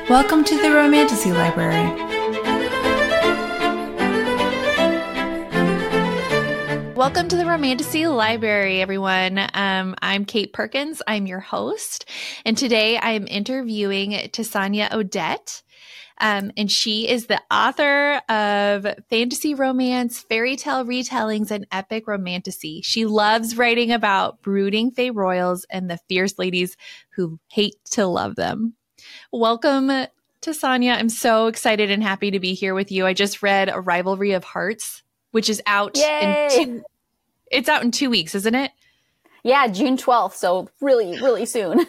Welcome to the Romantasy Library. Welcome to the Romantasy Library, everyone. I'm Kate Perkins. I'm your host. And today I'm interviewing Tasania Odette. And she is the author of fantasy romance, fairy tale retellings, and epic romantasy. She loves writing about brooding fae royals and the fierce ladies who hate to love them. Welcome, Tasania. I'm so excited and happy to be here with you. I just read A Rivalry of Hearts, which is out it's out in 2 weeks, isn't it? Yeah, June 12th. So really, really soon.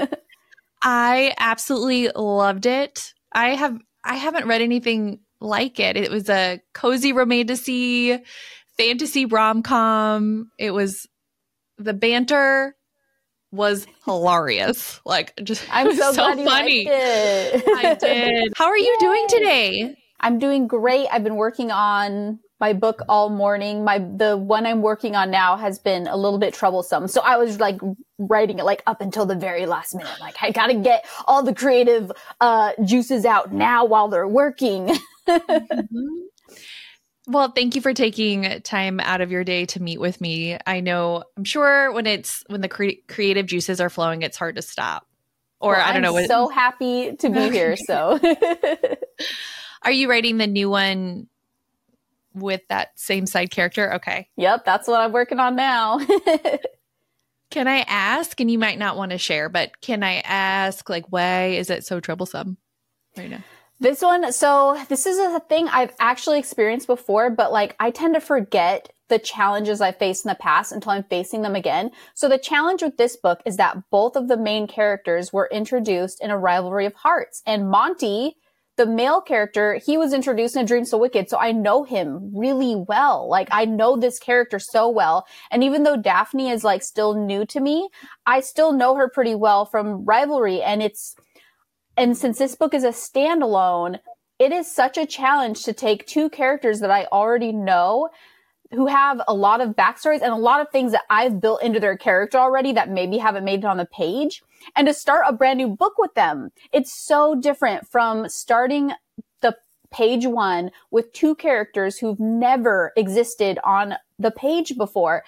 I absolutely loved it. I haven't read anything like it. It was a cozy romantasy, fantasy rom-com. The banter was hilarious. I'm so glad you funny. liked it. I did. How are you doing today? I'm doing great. I've been working on my book all morning. The one I'm working on now has been a little bit troublesome. So I was writing it up until the very last minute. I gotta get all the creative juices out now while they're working. Mm-hmm. Well, thank you for taking time out of your day to meet with me. I'm sure when the creative juices are flowing, it's hard to stop. Or well, I don't know. I'm so happy to be here. So are you writing the new one with that same side character? Okay. Yep, that's what I'm working on now. Can I ask, and you might not want to share, but can I ask, why is it so troublesome right now? This is a thing I've actually experienced before, but I tend to forget the challenges I faced in the past until I'm facing them again. So the challenge with this book is that both of the main characters were introduced in A Rivalry of Hearts, and Monty, the male character, he was introduced in A Dream So Wicked, so I know him really well. I know this character so well. And even though Daphne is still new to me, I still know her pretty well from Rivalry. And since this book is a standalone, it is such a challenge to take two characters that I already know who have a lot of backstories and a lot of things that I've built into their character already that maybe haven't made it on the page, and to start a brand new book with them. It's so different from starting the page one with two characters who've never existed on the page before.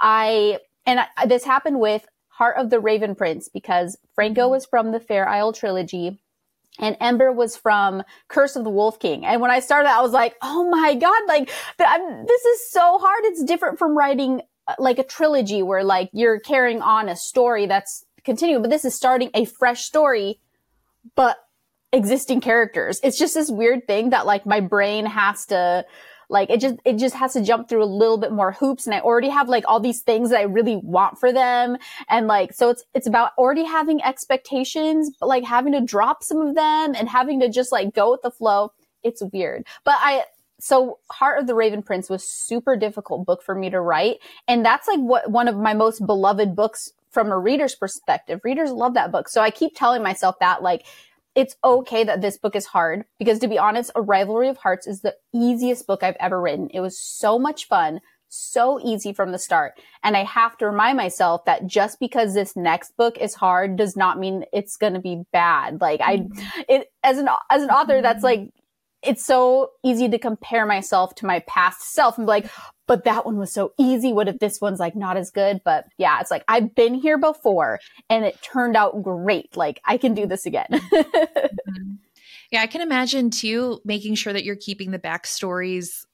This happened with Heart of the Raven Prince because Franco was from the Fair Isle trilogy and Ember was from Curse of the Wolf King. And when I started, I was like, oh my God, this is so hard. It's different from writing a trilogy where you're carrying on a story that's continuing, but this is starting a fresh story, but existing characters. It's just this weird thing that my brain has to, it just has to jump through a little bit more hoops. And I already have all these things that I really want for them. And so it's about already having expectations, but having to drop some of them and having to just go with the flow. It's weird. So Heart of the Raven Prince was super difficult book for me to write. And that's one of my most beloved books from a reader's perspective. Readers love that book. So I keep telling myself that it's okay that this book is hard, because to be honest, A Rivalry of Hearts is the easiest book I've ever written. It was so much fun, so easy from the start. And I have to remind myself that just because this next book is hard does not mean it's going to be bad. As an author, that's it's so easy to compare myself to my past self and be but that one was so easy. What if this one's not as good? But yeah, it's I've been here before and it turned out great. I can do this again. Mm-hmm. Yeah, I can imagine too, making sure that you're keeping the backstories,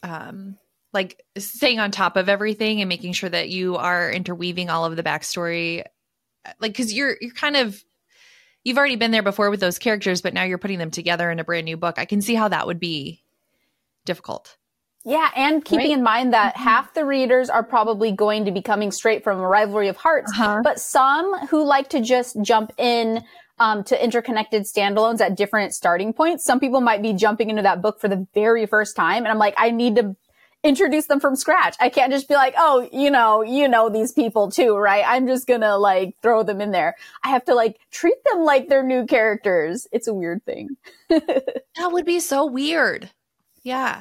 staying on top of everything and making sure that you are interweaving all of the backstory. Cause you've already been there before with those characters, but now you're putting them together in a brand new book. I can see how that would be difficult. Yeah, and keeping in mind that half the readers are probably going to be coming straight from A Rivalry of Hearts, but some who like to just jump in to interconnected standalones at different starting points. Some people might be jumping into that book for the very first time, and I'm I need to introduce them from scratch. I can't just be oh, you know these people too, right? I'm just gonna throw them in there. I have to treat them like they're new characters. It's a weird thing. That would be so weird. Yeah.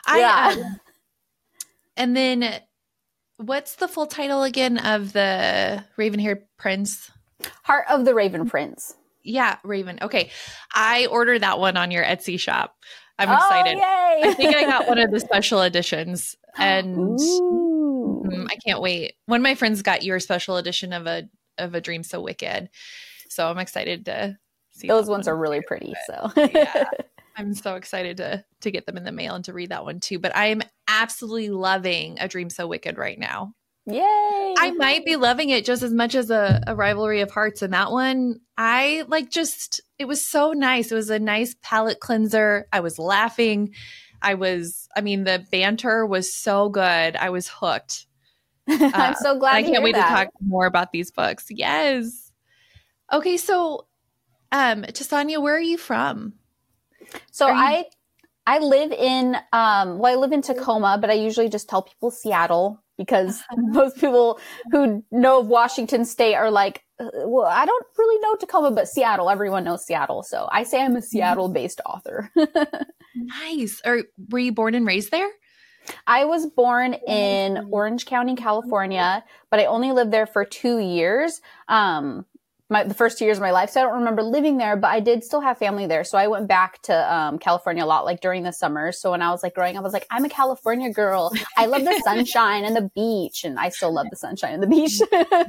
And then what's the full title again of the Raven-haired prince? Heart of the Raven Prince. Yeah, Raven. Okay. I ordered that one on your Etsy shop. I'm excited. Yay! I think I got one of the special editions and I can't wait. One of my friends got your special edition of a Dream So Wicked. So I'm excited to see those ones are really pretty. So yeah, I'm so excited to get them in the mail and to read that one too. But I am absolutely loving A Dream So Wicked right now. Yay! I might be loving it just as much as a Rivalry of Hearts. And that one, I like it was so nice. It was a nice palate cleanser. I was laughing. The banter was so good. I was hooked. I'm so glad I can't wait that. to talk more about these books. Yes. Okay. So, Tasania, where are you from? So I live in, I live in Tacoma, but I usually just tell people Seattle because most people who know of Washington State are like, well, I don't really know Tacoma, but Seattle, everyone knows Seattle. So I say I'm a Seattle-based author. Nice. Were you born and raised there? I was born in Orange County, California, but I only lived there for 2 years. The first 2 years of my life. So I don't remember living there, but I did still have family there. So I went back to California a lot, like during the summer. So when I was like growing up, I was like, I'm a California girl. I love the sunshine and the beach. And I still love the sunshine and the beach.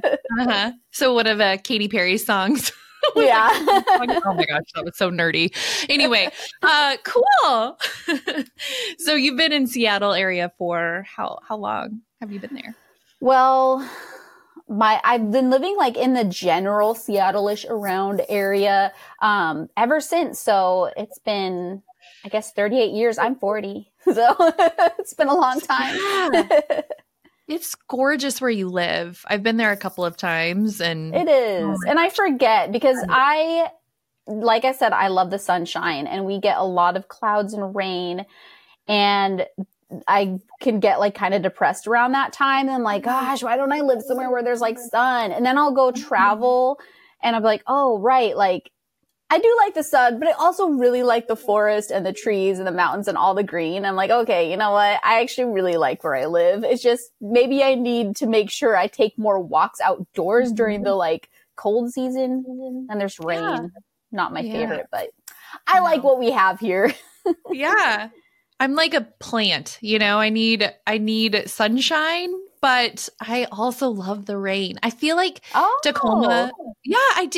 So one of Katy Perry's songs. Yeah. Oh my gosh, that was so nerdy. Anyway, cool. So you've been in Seattle area for how long have you been there? Well, I've been living like in the general Seattle-ish around area ever since. So it's been, I guess, 38 years. I'm 40. So it's been a long time. Yeah. It's gorgeous where you live. I've been there a couple of times and it is. And I forget because like I said, I love the sunshine and we get a lot of clouds and rain and I can get like kind of depressed around that time. And I'm like, gosh, why don't I live somewhere where there's like sun? And then I'll go travel and I'll be like, oh, right. Like I do like the sun, but I also really like the forest and the trees and the mountains and all the green. I'm like, okay, you know what? I actually really like where I live. It's just maybe I need to make sure I take more walks outdoors during the like cold season and there's rain. Yeah. Not my favorite, but I like what we have here. Yeah. I'm like a plant, I need sunshine, but I also love the rain. I feel like Tacoma. Yeah,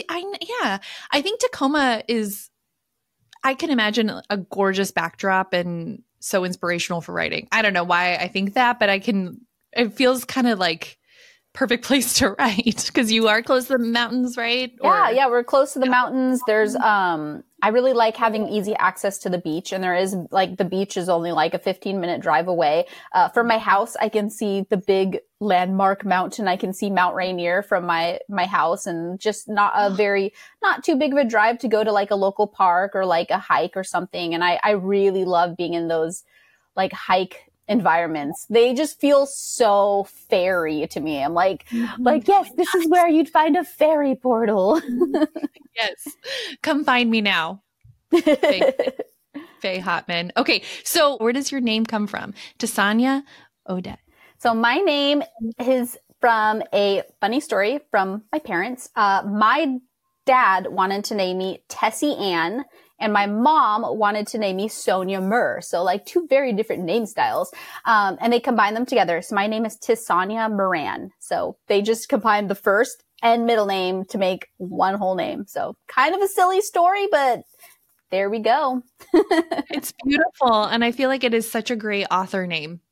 I think Tacoma I can imagine a gorgeous backdrop and so inspirational for writing. I don't know why I think that, but it feels kind of like perfect place to write because you are close to the mountains, right? Yeah, we're close to the mountains. There's, I really like having easy access to the beach, and there is like the beach is only like a 15-minute drive away. From my house, I can see the big landmark mountain. I can see Mount Rainier from my house, and just not too big of a drive to go to like a local park or like a hike or something. And I really love being in those like hike environments. They just feel so fairy to me. I'm like, yes, this is where you'd find a fairy portal. Yes. Come find me now. Faye Hotman. Okay. So where does your name come from? Tasania Odette. So my name is from a funny story from my parents. My dad wanted to name me Tessie Ann, and my mom wanted to name me Sonia Murr. So like two very different name styles. And they combined them together. So my name is Tisania Moran. So they just combined the first and middle name to make one whole name. So kind of a silly story, but there we go. It's beautiful. And I feel like it is such a great author name.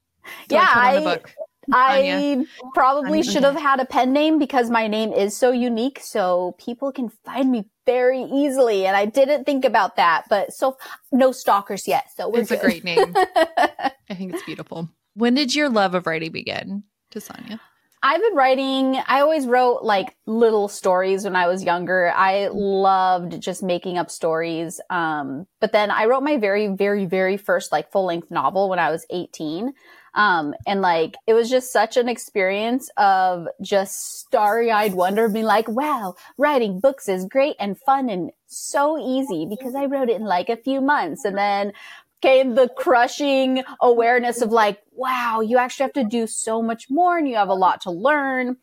I probably should have had a pen name because my name is so unique. So people can find me very easily. And I didn't think about that, but so no stalkers yet. So it's a great name. I think it's beautiful. When did your love of writing begin, Tasania? I've been writing. I always wrote like little stories when I was younger. I loved just making up stories. But then I wrote my very, very, very first like full length novel when I was 18. And like, it was just such an experience of just starry-eyed wonder, being like, wow, writing books is great and fun and so easy because I wrote it in like a few months. And then came the crushing awareness of like, wow, you actually have to do so much more and you have a lot to learn.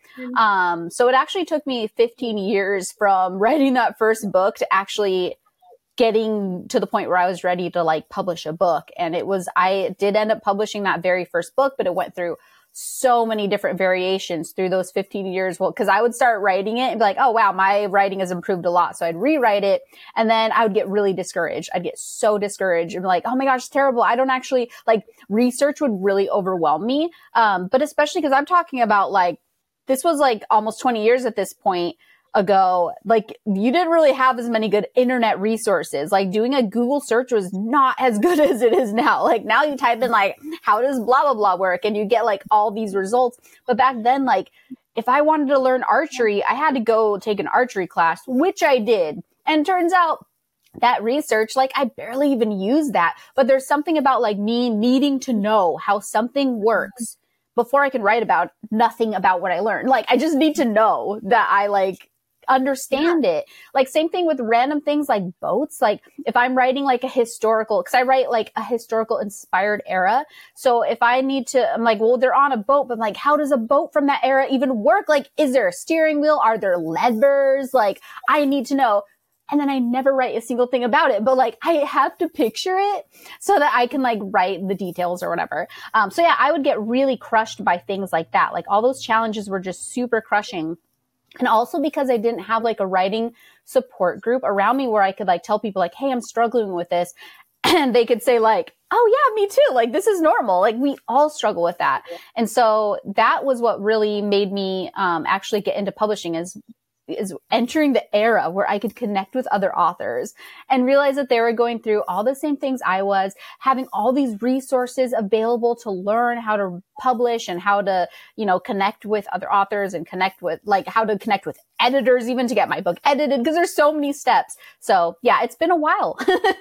So it actually took me 15 years from writing that first book to actually getting to the point where I was ready to like publish a book. And I did end up publishing that very first book, but it went through so many different variations through those 15 years. Well, cause I would start writing it and be like, oh wow, my writing has improved a lot. So I'd rewrite it and then I would get really discouraged. I'd get so discouraged and be like, oh my gosh, it's terrible. I don't actually like research would really overwhelm me. But especially cause I'm talking about like, this was like almost 20 years at this point ago, like you didn't really have as many good internet resources. Like doing a Google search was not as good as it is now. Like now you type in like, how does blah, blah, blah work? And you get like all these results. But back then, like if I wanted to learn archery, I had to go take an archery class, which I did. And turns out that research, like I barely even use that, but there's something about like me needing to know how something works before I can write about nothing about what I learned. Like I just need to know that I like understand it. Like same thing with random things like boats. Like if I'm writing like a historical, cause I write like a historical inspired era. So if I need to, I'm like, well, they're on a boat, but like, how does a boat from that era even work? Like, is there a steering wheel? Are there levers? Like I need to know. And then I never write a single thing about it, but like I have to picture it so that I can like write the details or whatever. So yeah, I would get really crushed by things like that. Like all those challenges were just super crushing. And also because I didn't have like a writing support group around me where I could like tell people like, hey, I'm struggling with this. And they could say like, oh yeah, me too. Like this is normal. Like we all struggle with that. And so that was what really made me actually get into publishing is entering the era where I could connect with other authors and realize that they were going through all the same things I was, having all these resources available to learn how to publish and how to, you know, connect with other authors and connect with like how to connect with editors even to get my book edited because there's so many steps. So yeah, it's been a while.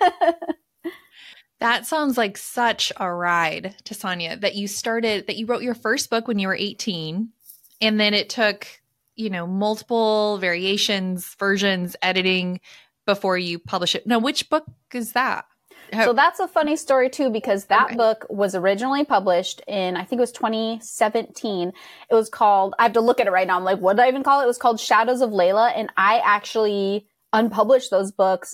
That sounds like such a ride, Tasania, that you wrote your first book when you were 18 and then it took multiple variations, versions, editing before you publish it. Now, which book is that? So that's a funny story too, because that book was originally published in, I think it was 2017. It was called, I have to look at it right now. I'm like, what did I even call it? It was called Shadows of Layla. And I actually unpublished those books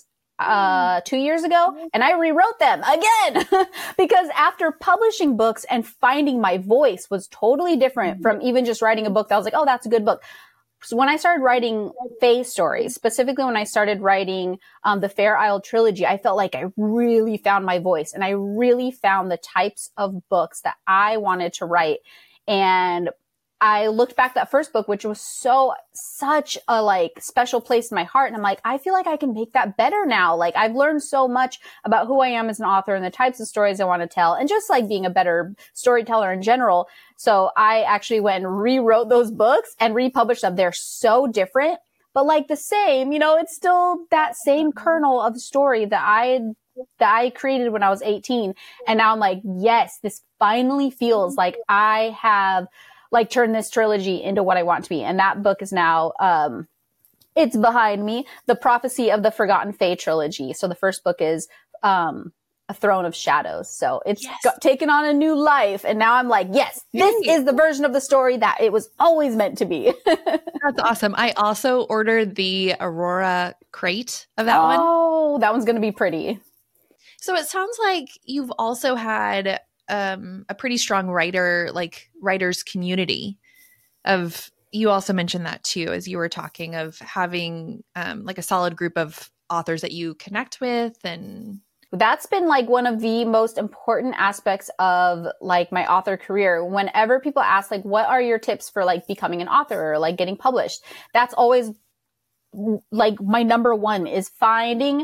2 years ago and I rewrote them again because after publishing books and finding my voice was totally different from even just writing a book that was like, oh, that's a good book. So when I started writing Fae stories, specifically when I started writing the Fair Isle trilogy, I felt like I really found my voice and I really found the types of books that I wanted to write. And I looked back at that first book, which was such a like special place in my heart. And I'm like, I feel like I can make that better now. Like I've learned so much about who I am as an author and the types of stories I want to tell and just like being a better storyteller in general. So I actually went and rewrote those books and republished them. They're so different, but like the same, it's still that same kernel of story that I created when I was 18. And now I'm like, yes, this finally feels like I have like turn this trilogy into what I want to be. And that book is now, it's behind me, The Prophecy of the Forgotten Fae trilogy. So the first book is, A Throne of Shadows. So it's taken on a new life. And now I'm like, yes, this is the version of the story that it was always meant to be. That's awesome. I also ordered the Aurora crate of that one. Oh, that one's going to be pretty. So it sounds like you've also had a pretty strong writers community you also mentioned that too, as you were talking of having like a solid group of authors that you connect with. And that's been like one of the most important aspects of like my author career. Whenever people ask like, what are your tips for like becoming an author or like getting published? That's always like my number one is finding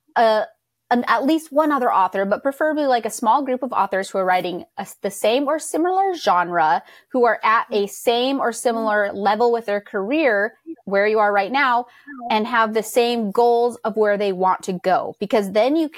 at least one other author, but preferably like a small group of authors who are writing the same or similar genre, who are at a same or similar level with their career where you are right now and have the same goals of where they want to go. Because then you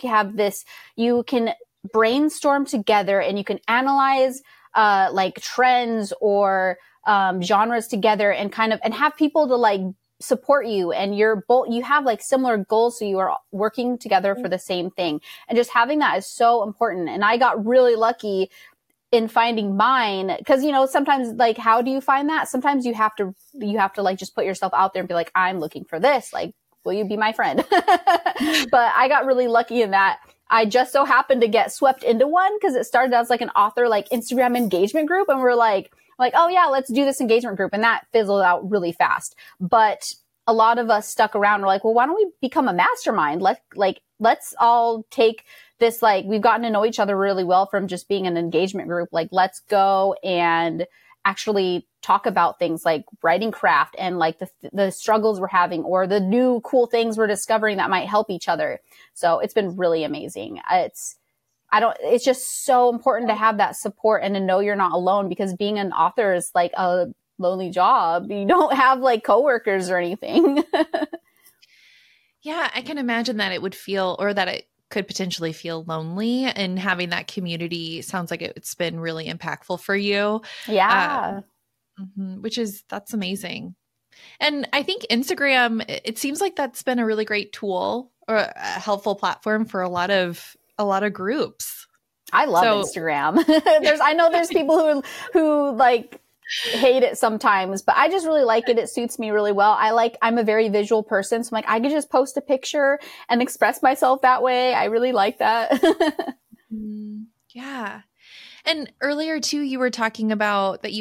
can brainstorm together and you can analyze like trends or genres together and and have people to like support you, and you have like similar goals. So you are working together for the same thing. And just having that is so important. And I got really lucky in finding mine. Cause sometimes like, how do you find that? Sometimes you have to like just put yourself out there and be like, I'm looking for this. Like, will you be my friend? But I got really lucky in that. I just so happened to get swept into one because it started as like an author, like Instagram engagement group. And we're like, oh yeah, let's do this engagement group. And that fizzled out really fast. But a lot of us stuck around. We're like, well, why don't we become a mastermind? Let's all take this, like, we've gotten to know each other really well from just being an engagement group. Like, let's go and actually talk about things like writing craft and like the struggles we're having or the new cool things we're discovering that might help each other. So it's been really amazing. It's just so important to have that support and to know you're not alone, because being an author is like a lonely job. You don't have like coworkers or anything. Yeah, I can imagine that it would feel, or that it could potentially feel lonely, and having that community sounds like it's been really impactful for you. Yeah. That's amazing. And I think Instagram, it seems like that's been a really great tool or a helpful platform for a lot of groups. I love Instagram. I know there's people who like hate it sometimes, but I just really like it. It suits me really well. I'm a very visual person. So I'm like, I could just post a picture and express myself that way. I really like that. Yeah. And earlier too, you were talking about that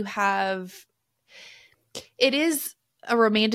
it is a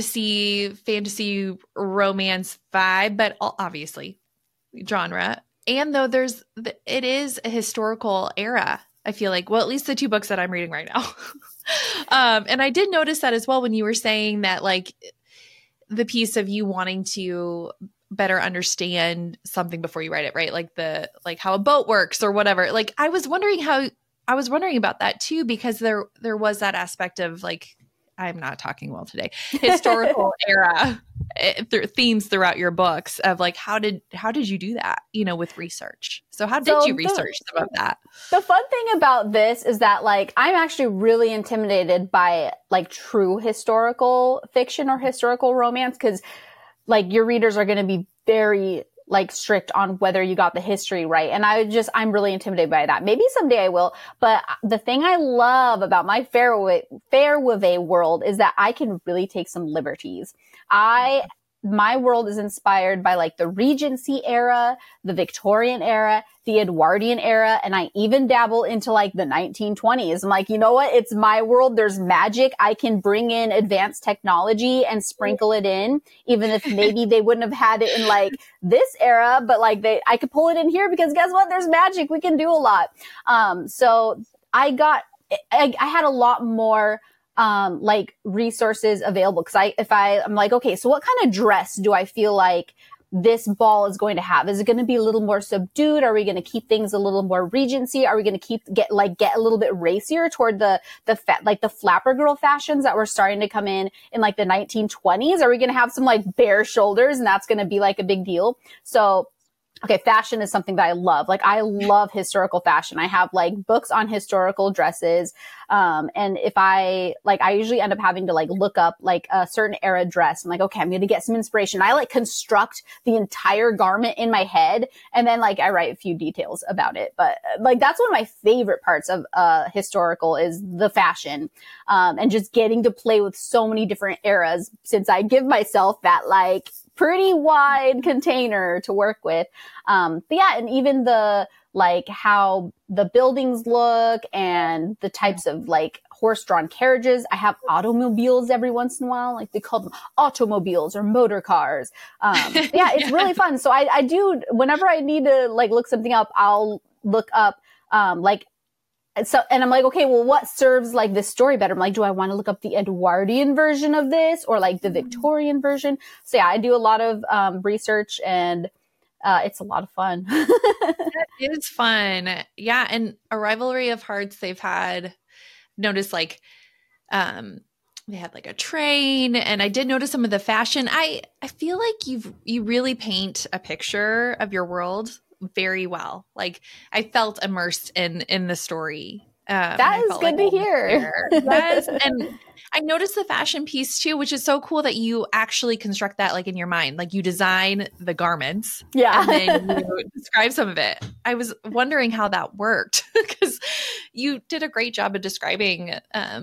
fantasy romance vibe, but obviously genre. And though it is a historical era, I feel like, well, at least the two books that I'm reading right now. And I did notice that as well when you were saying that, like, the piece of you wanting to better understand something before you write it, right? Like how a boat works or whatever. Like, I was wondering about that too, because there was that aspect of, like, I'm not talking well today, historical era themes throughout your books of like, how did you do that, with research? So how did you research some of that? The fun thing about this is that, like, I'm actually really intimidated by like true historical fiction or historical romance, because like your readers are going to be very like strict on whether you got the history right. And I'm really intimidated by that. Maybe someday I will. But the thing I love about my Fairway world is that I can really take some liberties. My world is inspired by like the Regency era, the Victorian era, the Edwardian era, and I even dabble into like the 1920s. I'm like, you know what? It's my world. There's magic. I can bring in advanced technology and sprinkle it in, even if maybe they wouldn't have had it in like this era, but like I could pull it in here because guess what? There's magic. We can do a lot. So I had a lot more like resources available. Cause I'm like, okay, so what kind of dress do I feel like this ball is going to have? Is it going to be a little more subdued? Are we going to keep things a little more Regency? Are we going to get a little bit racier toward the flapper girl fashions that were starting to come in like the 1920s? Are we going to have some like bare shoulders and that's going to be like a big deal? So okay, fashion is something that I love. Like, I love historical fashion. I have like books on historical dresses. And if I usually end up having to like look up like a certain era dress. I'm like, okay, I'm going to get some inspiration. I like construct the entire garment in my head. And then like I write a few details about it. But like, that's one of my favorite parts of, historical is the fashion. And just getting to play with so many different eras, since I give myself that like pretty wide container to work with. But yeah, and even the, like how the buildings look and the types of like horse-drawn carriages. I have automobiles every once in a while. Like they call them automobiles or motor cars. Yeah, it's really fun. So I do, whenever I need to like look something up, I'll look up, and I'm like, okay, well, what serves like this story better? I'm like, do I want to look up the Edwardian version of this or like the Victorian version? So yeah, I do a lot of research, and it's a lot of fun. It is fun. Yeah. And A Rivalry of Hearts, they've had, noticed like, they had like a train, and I did notice some of the fashion. I feel like you really paint a picture of your world very well. Like I felt immersed in the story That is good to hear. Yes. And I noticed the fashion piece too, which is so cool that you actually construct that like in your mind. Like you design the garments. Yeah. And then you describe some of it. I was wondering how that worked because you did a great job of describing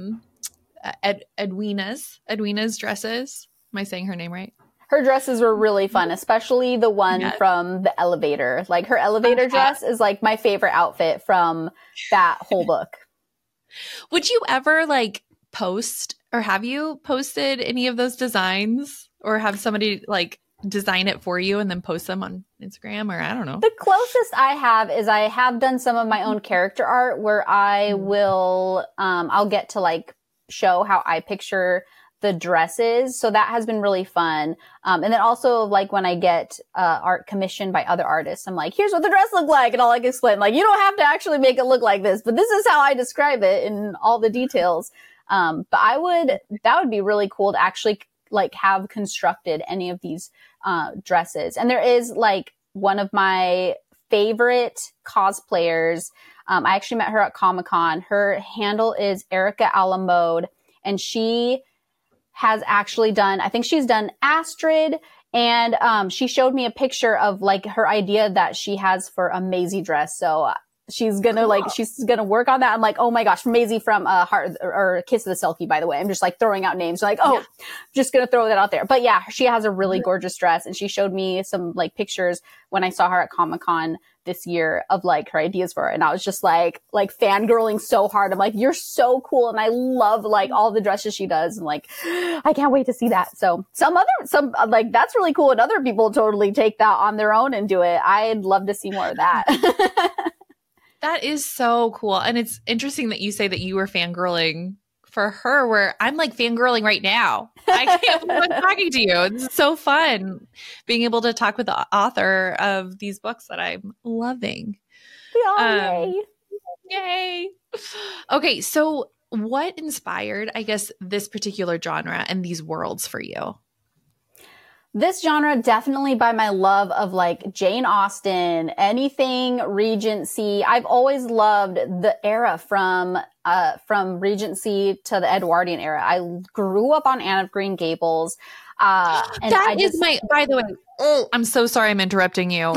Edwina's dresses. Am I saying her name right? Her dresses were really fun, especially the one from the elevator. Like her elevator dress is like my favorite outfit from that whole book. Would you ever like post or have you posted any of those designs or have somebody like design it for you and then post them on Instagram or I don't know? The closest I have is I have done some of my own character art where I will, I'll get to like show how I picture the dresses. So that has been really fun. And then also like when I get art commissioned by other artists, I'm like, here's what the dress looked like. And I'll like explain like, you don't have to actually make it look like this, but this is how I describe it in all the details. But that would be really cool to actually like have constructed any of these dresses. And there is like one of my favorite cosplayers. I actually met her at Comic-Con. Her handle is Erica Alamode, and she has actually done, I think she's done Astrid, and she showed me a picture of like her idea that she has for a Maisie dress. So she's gonna she's gonna work on that. I'm like, oh my gosh, Maisie from Heart or Kiss of the Selkie, by the way. I'm just like throwing out names. Like, I'm just gonna throw that out there. But yeah, she has a really gorgeous dress, and she showed me some like pictures when I saw her at Comic-Con this year of like her ideas for it. And I was just like fangirling so hard. I'm like, you're so cool. And I love like all the dresses she does. And like, I can't wait to see that. So some like, that's really cool. And other people totally take that on their own and do it. I'd love to see more of that. That is so cool. And it's interesting that you say that you were fangirling for her, where I'm like fangirling right now. I can't believe I'm talking to you. It's so fun being able to talk with the author of these books that I'm loving. Yay. Yay. Okay. So what inspired, I guess, this particular genre and these worlds for you? This genre, definitely by my love of like Jane Austen, anything Regency. I've always loved the era from Regency to the Edwardian era. I grew up on Anne of Green Gables. And by the way, I'm so sorry I'm interrupting you.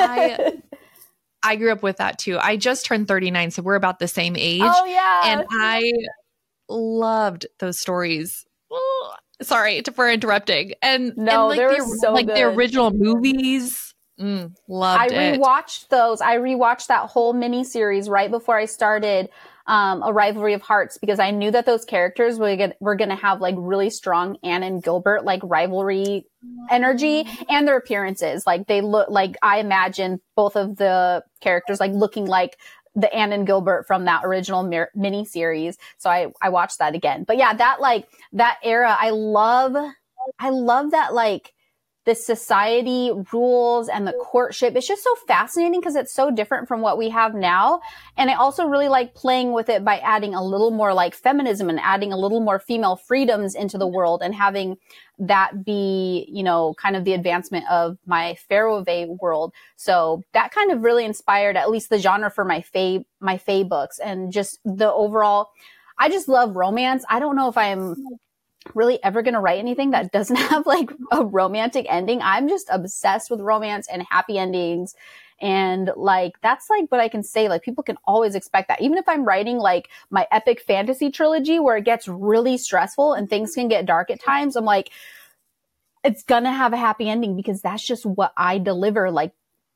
I grew up with that too. I just turned 39, so we're about the same age. Oh yeah. And I loved those stories. Sorry for interrupting. And like they were so good. The original movies. Loved it. I rewatched those. I rewatched that whole miniseries right before I started A Rivalry of Hearts, because I knew that those characters were going to have like really strong Anne and Gilbert like rivalry energy, and their appearances. Like they look like, I imagine both of the characters like looking like the Anne and Gilbert from that original miniseries. So I watched that again. But yeah, that era, I love that like the society rules and the courtship. It's just so fascinating because it's so different from what we have now. And I also really like playing with it by adding a little more like feminism and adding a little more female freedoms into the world, and having that be, you know, kind of the advancement of my Faroe world. So that kind of really inspired at least the genre for my Fae books, and just the overall, I just love romance. I don't know if I'm really ever going to write anything that doesn't have like a romantic ending. I'm just obsessed with romance and happy endings. And like, that's like what I can say. Like people can always expect that. Even if I'm writing like my epic fantasy trilogy where it gets really stressful and things can get dark at times, I'm like, it's going to have a happy ending because that's just what I deliver. Like,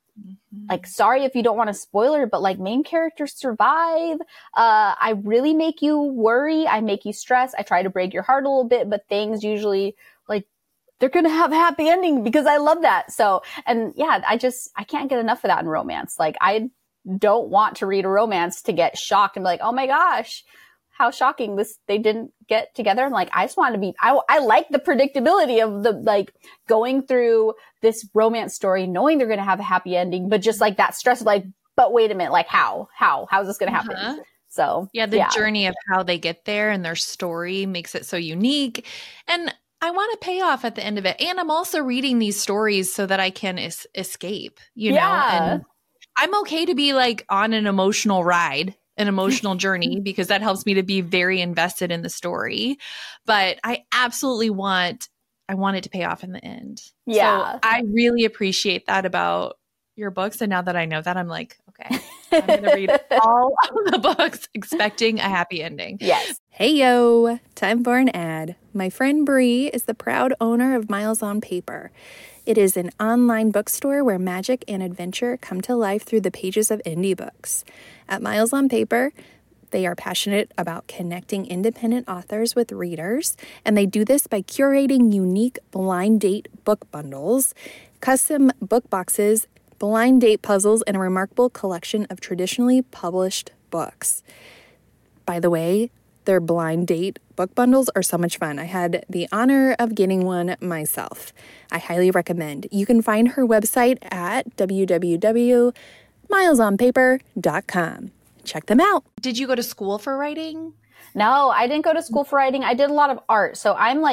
sorry if you don't want a spoiler, but like main characters survive. I really make you worry. I make you stress. I try to break your heart a little bit, but things usually like they're going to have a happy ending because I love that. So, and yeah, I can't get enough of that in romance. Like I don't want to read a romance to get shocked and be like, oh my gosh, how shocking they didn't get together. I'm like, I just want to be, I like the predictability of the, like going through this romance story, knowing they're going to have a happy ending, but just like that stress of like, but wait a minute, like how's this going to happen? So yeah, the journey of how they get there and their story makes it so unique. And I want a payoff at the end of it. And I'm also reading these stories so that I can escape, you know, and I'm okay to be like on an emotional ride an emotional journey because that helps me to be very invested in the story. But I absolutely want it to pay off in the end. Yeah. So I really appreciate that about your books. And now that I know that, I'm like, okay, I'm going to read all of the books expecting a happy ending. Yes. Hey yo, time for an ad. My friend Bree is the proud owner of Miles on Paper. It is an online bookstore where magic and adventure come to life through the pages of indie books. At Miles on Paper, they are passionate about connecting independent authors with readers, and they do this by curating unique blind date book bundles, custom book boxes, blind date puzzles, and a remarkable collection of traditionally published books. By the way, their blind date book bundles are so much fun. I had the honor of getting one myself. I highly recommend. You can find her website at www.milesonpaper.com. Check them out. Did you go to school for writing? No, I didn't go to school for writing. I did a lot of art. So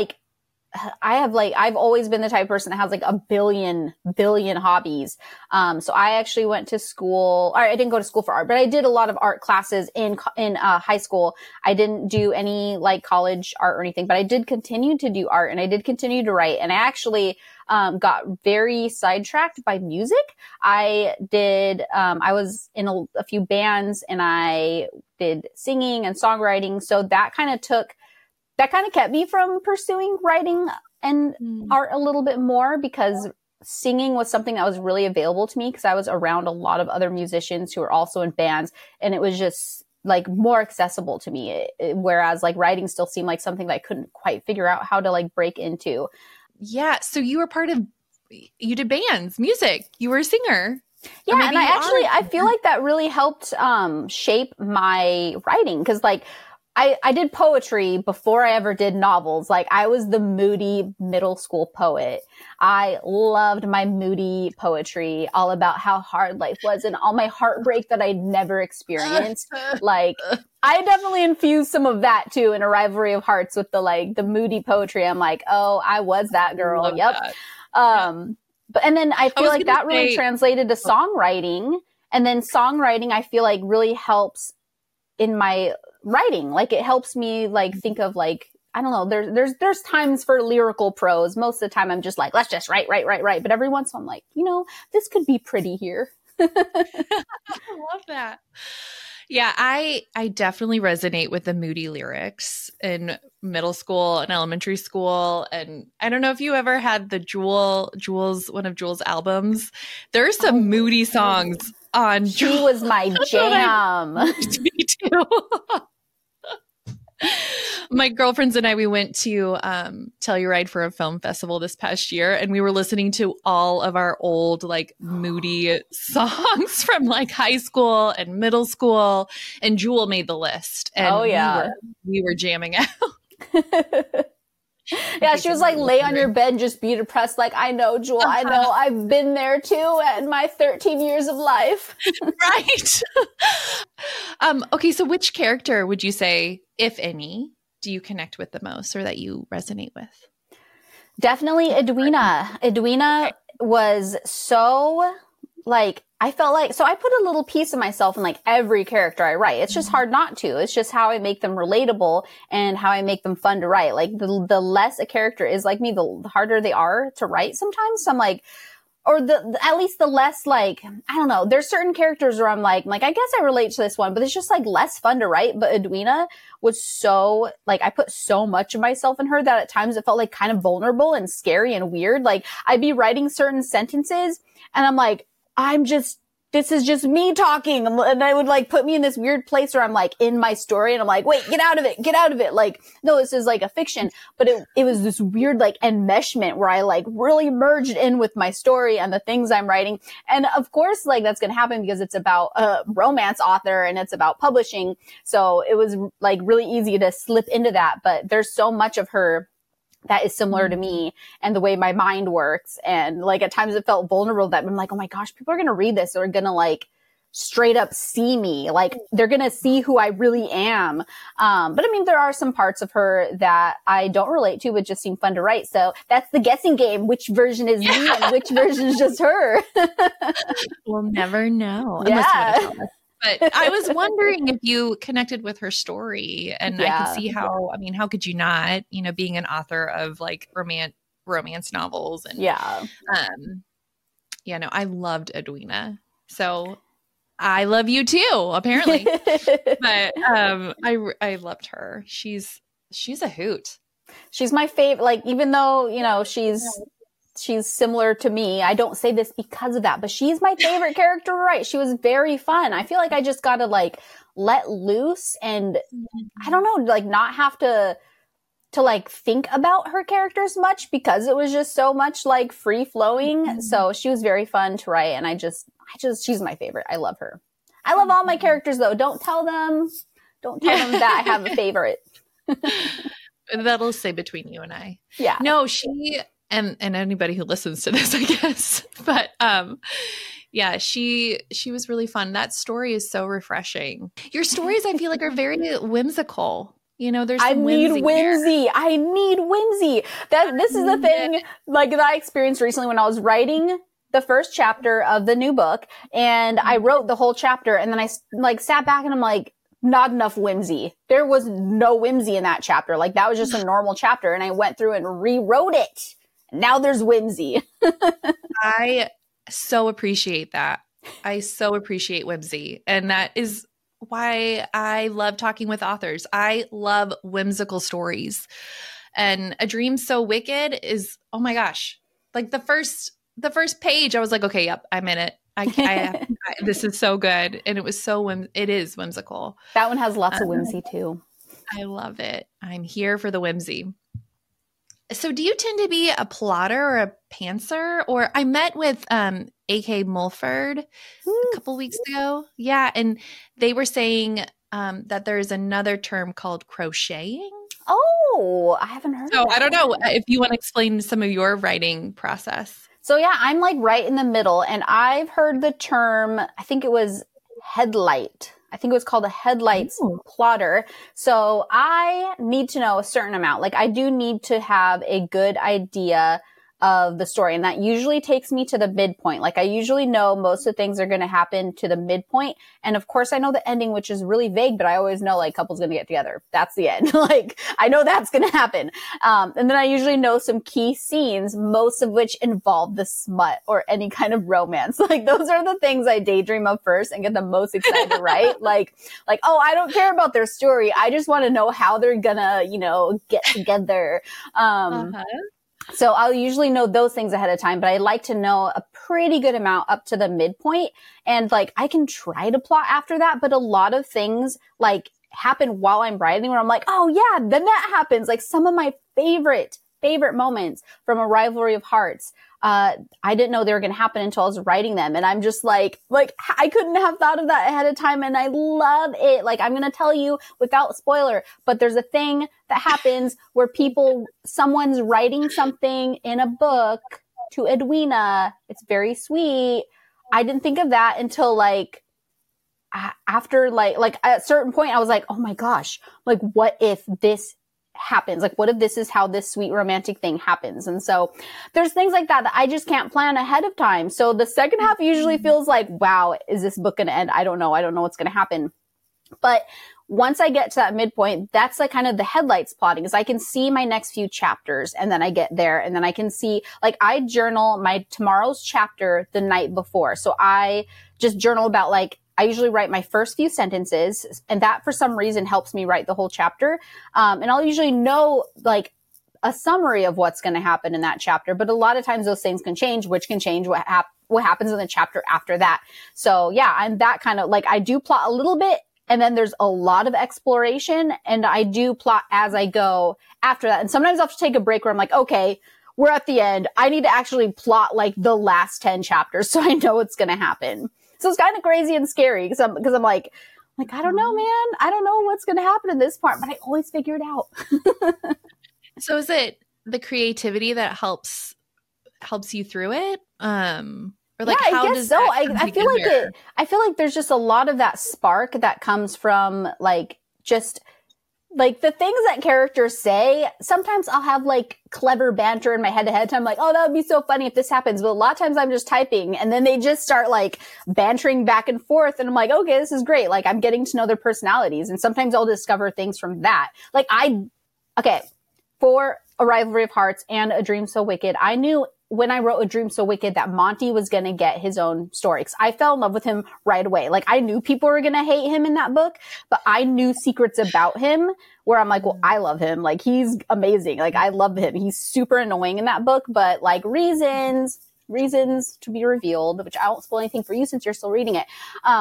I've always been the type of person that has like a billion hobbies. So I actually went to school, or I didn't go to school for art, but I did a lot of art classes in high school. I didn't do any like college art or anything, but I did continue to do art and I did continue to write. And I actually, got very sidetracked by music. I was in a few bands and I did singing and songwriting. So that kind of kept me from pursuing writing and art a little bit more because singing was something that was really available to me because I was around a lot of other musicians who were also in bands and it was just like more accessible to me. Whereas like writing still seemed like something that I couldn't quite figure out how to like break into. Yeah. So you did bands, music, you were a singer. Yeah. And I feel like that really helped shape my writing because like I did poetry before I ever did novels. Like I was the moody middle school poet. I loved my moody poetry, all about how hard life was and all my heartbreak that I'd never experienced. Like I definitely infused some of that too in A Rivalry of Hearts with the moody poetry. I'm like, oh, I was that girl. Love yep. That. But and then I feel like that really translated to songwriting. And then songwriting, I feel like really helps in my writing. Like it helps me like think of like, I don't know, there's times for lyrical prose. Most of the time I'm just like, let's just write. But every once I'm like, this could be pretty here. I love that. Yeah, I definitely resonate with the moody lyrics in middle school and elementary school. And I don't know if you ever had the Jules, one of Jules' albums. There's some moody songs on She was my jam. Me too. My girlfriends and I, we went to Telluride for a film festival this past year, and we were listening to all of our old like moody songs from like high school and middle school, and Jewel made the list. And we were jamming out. Yeah, she was like, lay on your bed and just be depressed. Like, I know, Jewel, I know. I've been there too in my 13 years of life. Right. Okay, so which character would you say, if any, do you connect with the most or that you resonate with? Definitely Edwina. Edwina was so like, I felt like, so I put a little piece of myself in like every character I write. It's just hard not to. It's just how I make them relatable and how I make them fun to write. Like the less a character is like me, the harder they are to write sometimes. So I'm like, or at least the less like, I don't know. There's certain characters where I'm like, I guess I relate to this one, but it's just like less fun to write. But Edwina was so like, I put so much of myself in her that at times it felt like kind of vulnerable and scary and weird. Like I'd be writing certain sentences and I'm like, this is just me talking. And I would like put me in this weird place where I'm like in my story and I'm like, wait, get out of it. Like, no, this is like a fiction, but it was this weird like enmeshment where I like really merged in with my story and the things I'm writing. And of course, like that's going to happen because it's about a romance author and it's about publishing. So it was like really easy to slip into that, but there's so much of her that is similar to me and the way my mind works. And like at times it felt vulnerable that I'm like, oh my gosh, people are going to read this. They're going to like straight up see me. Like they're going to see who I really am. But I mean, there are some parts of her that I don't relate to, but just seem fun to write. So that's the guessing game. Which version is me and which version is just her? We'll never know. Yeah. But I was wondering if you connected with her story, and I could see how, I mean, how could you not, being an author of like romance novels and no, I loved Edwina. So I love you too, apparently. But I loved her. She's a hoot. She's my favorite. Like, even though, she's similar to me. I don't say this because of that, but she's my favorite character to write. She was very fun. I feel like I just got to like let loose and I don't know, like not have to like think about her character as much because it was just so much like free flowing. So she was very fun to write. And I just, she's my favorite. I love her. I love all my characters though. Don't tell them that I have a favorite. That'll stay between you and I. Yeah. No, she, and anybody who listens to this, I guess. But yeah, she was really fun. That story is so refreshing. Your stories, I feel like, are very whimsical. There's some whimsy. I need whimsy. This is the thing like that I experienced recently when I was writing the first chapter of the new book, and I wrote the whole chapter, and then I like sat back and I'm like, not enough whimsy. There was no whimsy in that chapter. Like that was just a normal chapter, and I went through and rewrote it. Now there's whimsy. I so appreciate that. I so appreciate whimsy. And that is why I love talking with authors. I love whimsical stories. And A Dream So Wicked is, oh my gosh, like the first page, I was like, okay, yep, I'm in it. This is so good. And it is whimsical. That one has lots of whimsy too. I love it. I'm here for the whimsy. So do you tend to be a plotter or a pantser? Or I met with A.K. Mulford a couple weeks ago. Yeah. And they were saying that there's another term called crocheting. Oh, I haven't heard of that. I don't know if you want to explain some of your writing process. So yeah, I'm like right in the middle, and I've heard the term, I think it was headlight. I think it was called a headlights plotter. So I need to know a certain amount. Like I do need to have a good idea of the story. And that usually takes me to the midpoint. Like I usually know most of the things are going to happen to the midpoint. And of course I know the ending, which is really vague, but I always know like couple's going to get together. That's the end. Like I know that's going to happen. And then I usually know some key scenes, most of which involve the smut or any kind of romance. Like those are the things I daydream of first and get the most excited to write. Like, oh, I don't care about their story. I just want to know how they're gonna, get together. So I'll usually know those things ahead of time, but I like to know a pretty good amount up to the midpoint. And like, I can try to plot after that, but a lot of things like happen while I'm writing where I'm like, oh yeah, then that happens. Like some of my favorite moments from A Rivalry of Hearts. I didn't know they were going to happen until I was writing them. And I'm just like, I couldn't have thought of that ahead of time. And I love it. Like, I'm going to tell you without spoiler, but there's a thing that happens where someone's writing something in a book to Edwina. It's very sweet. I didn't think of that until like, after like at a certain point, I was like, oh my gosh, like what if this happens? Like, what if this is how this sweet romantic thing happens? And so there's things like that I just can't plan ahead of time. So the second half usually feels like, wow, is this book going to end? I don't know what's going to happen. But once I get to that midpoint, that's like kind of the headlights plotting, is I can see my next few chapters and then I get there and then I can see, like, I journal my tomorrow's chapter the night before. So I just journal about like, I usually write my first few sentences, and that for some reason helps me write the whole chapter. And I'll usually know like a summary of what's going to happen in that chapter. But a lot of times those things can change, which can change what happens in the chapter after that. So yeah, I'm that kind of like, I do plot a little bit, and then there's a lot of exploration, and I do plot as I go after that. And sometimes I'll have to take a break where I'm like, okay, we're at the end. I need to actually plot like the last 10 chapters so I know what's going to happen. So it's kind of crazy and scary because I'm like, I don't know, man. I don't know what's going to happen in this part, but I always figure it out. So is it the creativity that helps you through it? Or like, yeah, how I guess so. I feel like there's just a lot of that spark that comes from like just like the things that characters say, sometimes I'll have like clever banter in my head ahead of time. Like, oh, that would be so funny if this happens. But a lot of times I'm just typing and then they just start like bantering back and forth. And I'm like, okay, this is great. Like I'm getting to know their personalities. And sometimes I'll discover things from that. Like for A Rivalry of Hearts and A Dream So Wicked, I knew when I wrote A Dream So Wicked that Monty was going to get his own story. 'Cause I fell in love with him right away. Like I knew people were going to hate him in that book, but I knew secrets about him where I'm like, well, I love him. Like he's amazing. Like I love him. He's super annoying in that book, but like reasons to be revealed, which I won't spoil anything for you since you're still reading it.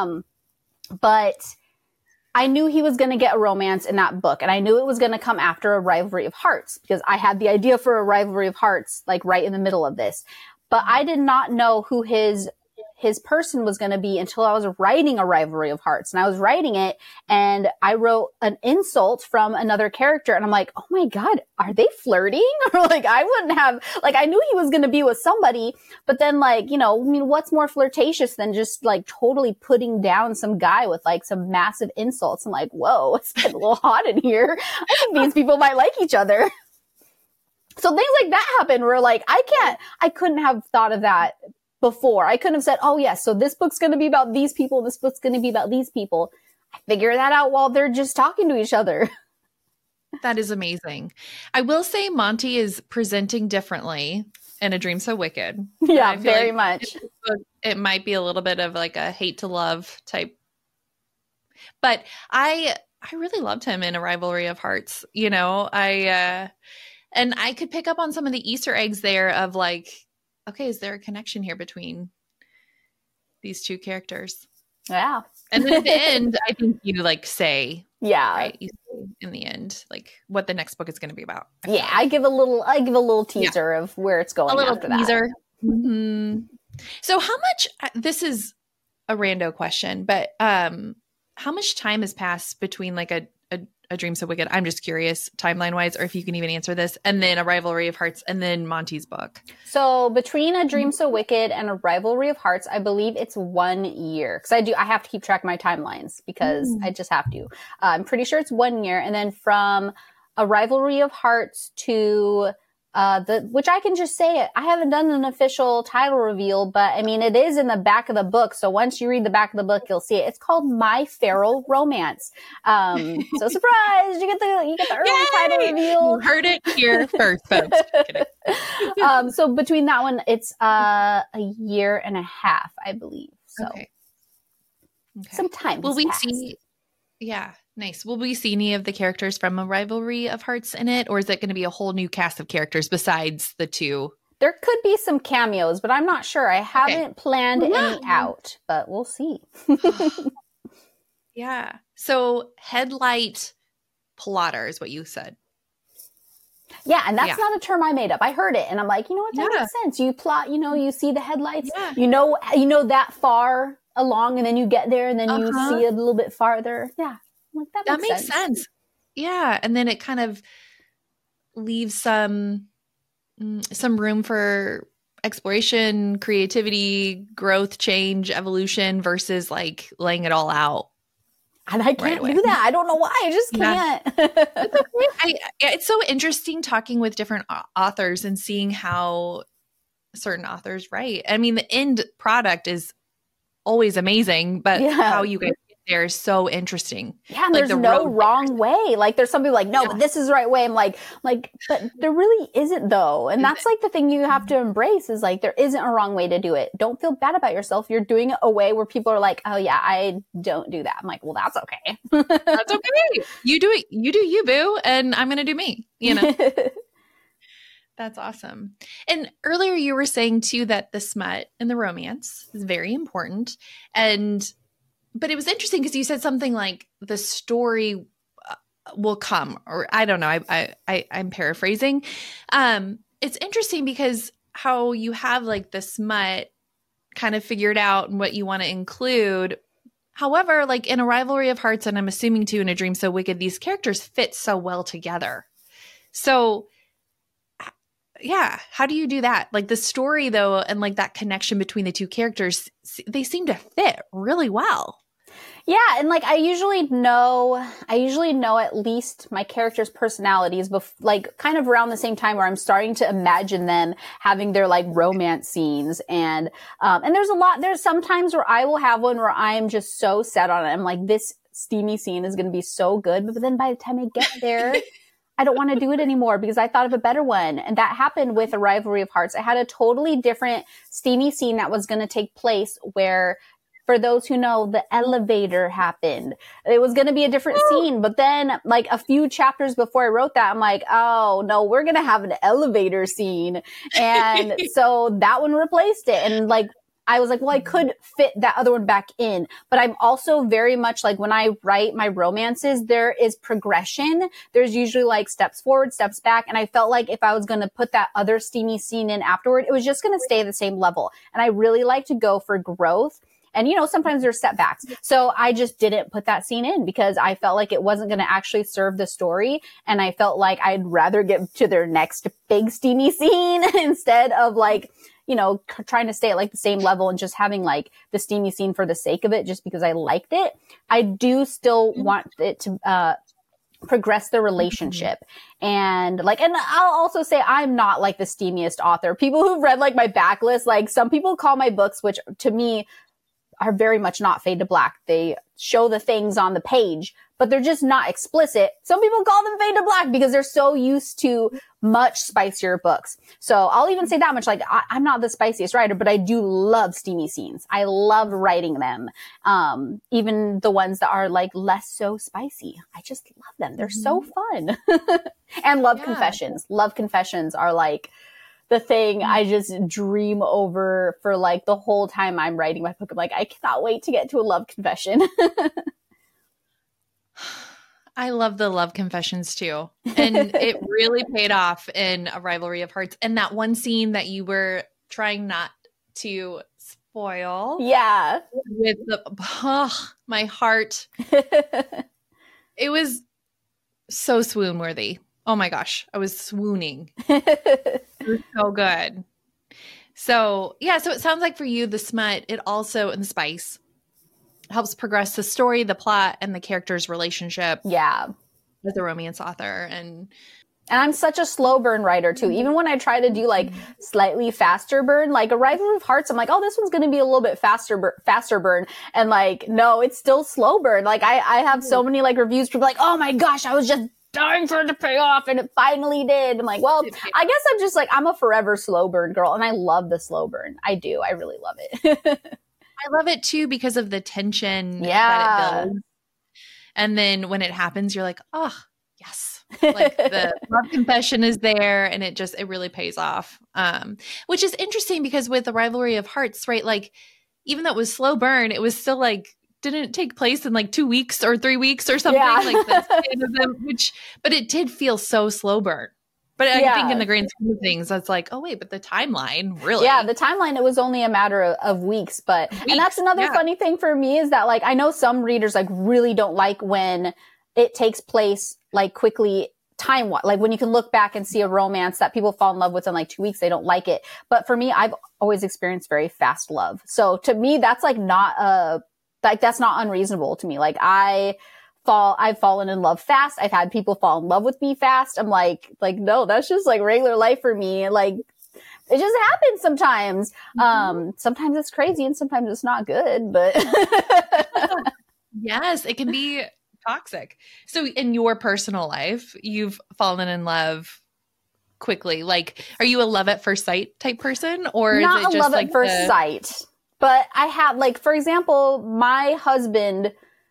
But I knew he was going to get a romance in that book, and I knew it was going to come after A Rivalry of Hearts because I had the idea for A Rivalry of Hearts like right in the middle of this. But I did not know who his person was going to be until I was writing A Rivalry of Hearts. And I was writing it and I wrote an insult from another character and I'm like, oh my God, are they flirting? Or like, I wouldn't have, like, I knew he was going to be with somebody, but then like, you know, I mean, what's more flirtatious than just like totally putting down some guy with like some massive insults? I'm like, whoa, it's getting a little hot in here. I think these people might like each other. So things like that happen where like, I couldn't have thought of that before. I couldn't have said, oh yes, so this book's going to be about these people, this book's going to be about these people. I figure that out while they're just talking to each other. That is amazing. I will say Monty is presenting differently in A Dream So Wicked. Yeah, very much. It might be a little bit of like a hate to love type. But I really loved him in A Rivalry of Hearts. You know, and I could pick up on some of the Easter eggs there of like, okay, is there a connection here between these two characters? Yeah. And then at the end, I think you like say, yeah, right? You say in the end, like what the next book is going to be about. Yeah, I give a little teaser of where it's going. A little after teaser. That. Mm-hmm. So how much? This is a rando question, but how much time has passed between like a Dream So Wicked? I'm just curious, timeline wise, or if you can even answer this, and then A Rivalry of Hearts, and then Monty's book. So between A Dream So Wicked and A Rivalry of Hearts, I believe it's 1 year because I have to keep track of my timelines because I just have to. I'm pretty sure it's 1 year, and then from A Rivalry of Hearts to which I can just say it. I haven't done an official title reveal, but I mean, it is in the back of the book. So once you read the back of the book, you'll see it. It's called My Feral Romance. So surprise, you get the early title reveal. You heard it here first, folks. So between that one, it's a year and a half, I believe. So okay. Some time. Will we see? Yeah. Nice. Will we see any of the characters from A Rivalry of Hearts in it? Or is it going to be a whole new cast of characters besides the two? There could be some cameos, but I'm not sure. I haven't planned any out, but we'll see. Yeah. So headlight plotter is what you said. Yeah, and that's not a term I made up. I heard it and I'm like, you know what, that makes sense. You plot, you know, you see the headlights, you know that far along and then you get there and then you see it a little bit farther. Yeah. Like, that makes sense. Yeah. And then it kind of leaves some room for exploration, creativity, growth, change, evolution versus like laying it all out. And I can't do that. I don't know why. I just can't. It's so interesting talking with different authors and seeing how certain authors write. I mean, the end product is always amazing, but how you guys get there is so interesting. Yeah, and like there's no wrong way. Like there's some people like, no, but this is the right way. I'm like, but there really isn't though. And that's like the thing you have to embrace is like, there isn't a wrong way to do it. Don't feel bad about yourself. You're doing it a way where people are like, oh yeah, I don't do that. I'm like, well, that's okay. That's okay. You do it. You do you, boo. And I'm going to do me, you know? That's awesome. And earlier you were saying too that the smut and the romance is very important. But it was interesting because you said something like the story will come, or I don't know. I'm paraphrasing. It's interesting because how you have like the smut kind of figured out and what you want to include. However, like in A Rivalry of Hearts, and I'm assuming too in A Dream So Wicked, these characters fit so well together. So yeah, how do you do that? Like the story though, and like that connection between the two characters, they seem to fit really well. Yeah, and like I usually know at least my characters' personalities, like kind of around the same time where I'm starting to imagine them having their like romance scenes, and there's some times where I will have one where I'm just so set on it. I'm like, this steamy scene is going to be so good, but then by the time I get there, I don't want to do it anymore because I thought of a better one. And that happened with A Rivalry of Hearts. I had a totally different steamy scene that was going to take place where, for those who know, the elevator happened. It was going to be a different scene. But then like a few chapters before I wrote that, I'm like, oh no, we're going to have an elevator scene. And so that one replaced it. And like, I was like, well, I could fit that other one back in, but I'm also very much like when I write my romances, there is progression. There's usually like steps forward, steps back. And I felt like if I was going to put that other steamy scene in afterward, it was just going to stay at the same level. And I really like to go for growth. And, you know, sometimes there's setbacks. So I just didn't put that scene in because I felt like it wasn't going to actually serve the story. And I felt like I'd rather get to their next big steamy scene instead of like, you know, trying to stay at like the same level and just having like the steamy scene for the sake of it, just because I liked it. I do still want it to, progress the relationship. And like, and I'll also say I'm not like the steamiest author. People who've read like my backlist, like some people call my books, which to me are very much not Fade to Black. They show the things on the page, but they're just not explicit. Some people call them Fade to Black because they're so used to much spicier books. So I'll even say that much, like I'm not the spiciest writer, but I do love steamy scenes. I love writing them. Even the ones that are like less so spicy. I just love them. They're so fun. And Love Confessions. Love Confessions are like the thing I just dream over for like the whole time I'm writing my book. I'm like, I cannot wait to get to a love confession. I love the love confessions too. And it really paid off in A Rivalry of Hearts. And that one scene that you were trying not to spoil. Yeah. With my heart. It was so swoon worthy. Oh my gosh. I was swooning. It was so good. So yeah, so it sounds like for you, the smut, it also, and the spice, helps progress the story, the plot, and the character's relationship. Yeah. With a romance author. And I'm such a slow burn writer too. Even when I try to do like slightly faster burn, like A Rivalry of Hearts, I'm like, oh, this one's going to be a little bit faster burn. And like, no, it's still slow burn. Like I have so many like reviews people like, oh my gosh, I was just dying for it to pay off and it finally did. I'm like, well, I guess I'm just like, I'm a forever slow burn girl and I love the slow burn. I do. I really love it. I love it too because of the tension that it builds. And then when it happens, you're like, oh, yes. Like the love confession is there and it really pays off. Which is interesting because with The Rivalry of Hearts, right? Like even though it was slow burn, it was still like, didn't take place in like 2 weeks or 3 weeks or something like this. But it did feel so slow burn. But I think in the grand scheme of things, it's like, oh wait, but the timeline really. Yeah, the timeline, it was only a matter of weeks. And that's another funny thing for me is that like, I know some readers like really don't like when it takes place like quickly like when you can look back and see a romance that people fall in love with in like 2 weeks, they don't like it. But for me, I've always experienced very fast love. So to me, that's like that's not unreasonable to me. Like I've fallen in love fast. I've had people fall in love with me fast. I'm like, no, that's just like regular life for me. Like it just happens sometimes. Sometimes it's crazy and sometimes it's not good, but yes, it can be toxic. So in your personal life, you've fallen in love quickly. Like, are you a love at first sight type person or not is it just love like at first sight? But I have like, for example, my husband,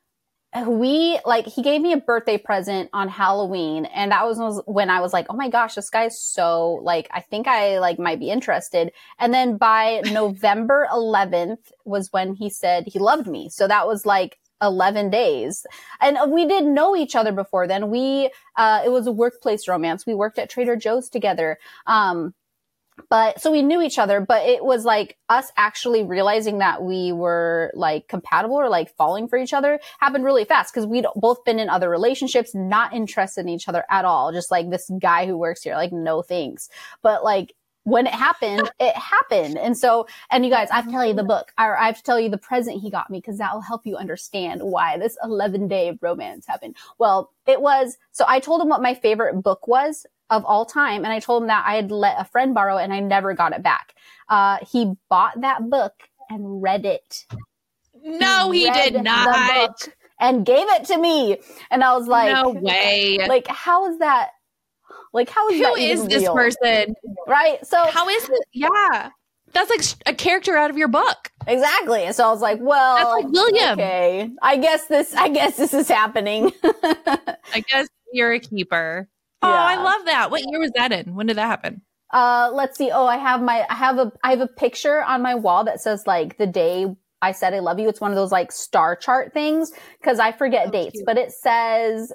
he gave me a birthday present on Halloween. And that was when I was like, oh my gosh, this guy is so like, I think I like might be interested. And then by November 11th was when he said he loved me. So that was like 11 days. And we didn't know each other before then. It was a workplace romance. We worked at Trader Joe's together. But so we knew each other, but it was like us actually realizing that we were like compatible or like falling for each other happened really fast because we'd both been in other relationships, not interested in each other at all. Just like this guy who works here, like no thanks. But like when it happened, it happened. And so, and you guys, I have to tell you the book, or I have to tell you the present he got me, because that will help you understand why this 11-day romance happened. Well, it was, so I told him what my favorite book was of all time. And I told him that I had let a friend borrow it and I never got it back. He bought that book and read it. No, he did not. And gave it to me. And I was like, no way. Like, how is that? Like, how is Who that is even this real? Person? Right. So how is it? Yeah. That's like a character out of your book. Exactly. So I was like, well, that's like William. Okay. I guess this is happening. I guess you're a keeper. Yeah. Oh, I love that. What year was that in? When did that happen? Let's see. Oh, I have a picture on my wall that says like the day I said I love you. It's one of those like star chart things, because I forget dates, cute. But it says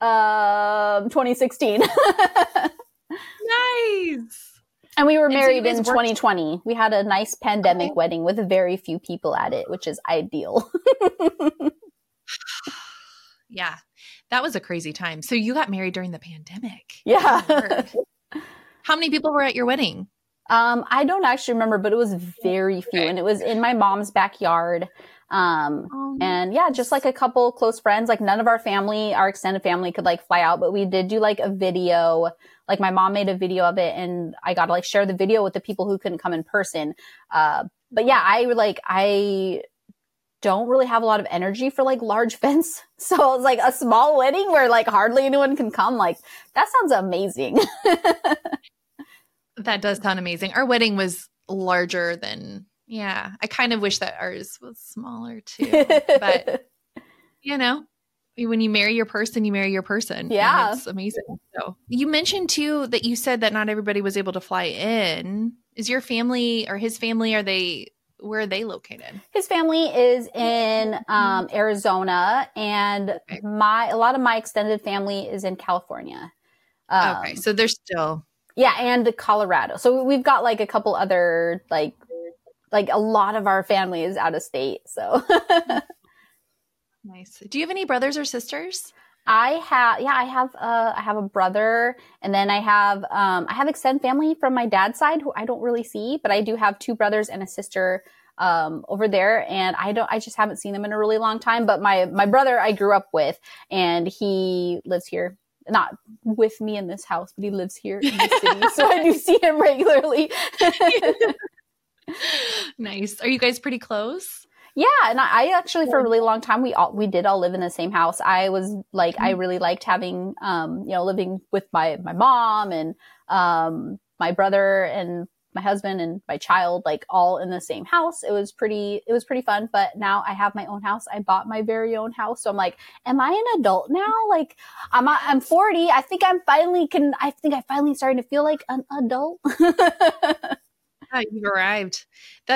2016. Nice. And we were married in 2020. We had a nice pandemic wedding with very few people at it, which is ideal. Yeah. That was a crazy time. So you got married during the pandemic. Yeah. How many people were at your wedding? I don't actually remember, but it was very few. And it was in my mom's backyard. And yeah, just like a couple close friends, like none of our extended family could like fly out, but we did do like a video, like my mom made a video of it and I got to like share the video with the people who couldn't come in person. But yeah, I don't really have a lot of energy for like large events. So it was like a small wedding where like hardly anyone can come. Like that sounds amazing. That does sound amazing. Our wedding was larger than, yeah. I kind of wish that ours was smaller too. But, you know, when you marry your person, you marry your person. Yeah. It's amazing. So you mentioned too that you said that not everybody was able to fly in. Is your family or his family, where are they located? His family is in Arizona, and a lot of my extended family is in California. Okay. So they're still... Yeah, and Colorado. So we've got like a couple other like a lot of our family is out of state. So nice. Do you have any brothers or sisters? I have a brother, and then I have extended family from my dad's side who I don't really see, but I do have 2 brothers and a sister over there, and I just haven't seen them in a really long time. But my brother I grew up with, and he lives here. Not with me in this house, but he lives here in the city. So I do see him regularly. Nice. Are you guys pretty close? Yeah. And I actually, for a really long time, we did all live in the same house. I was like, I really liked having, living with my mom and, my brother and my husband and my child, like all in the same house. It was pretty fun. But now I have my own house. I bought my very own house. So I'm like, am I an adult now? Like I'm 40. I think I finally starting to feel like an adult. Yeah, you've arrived.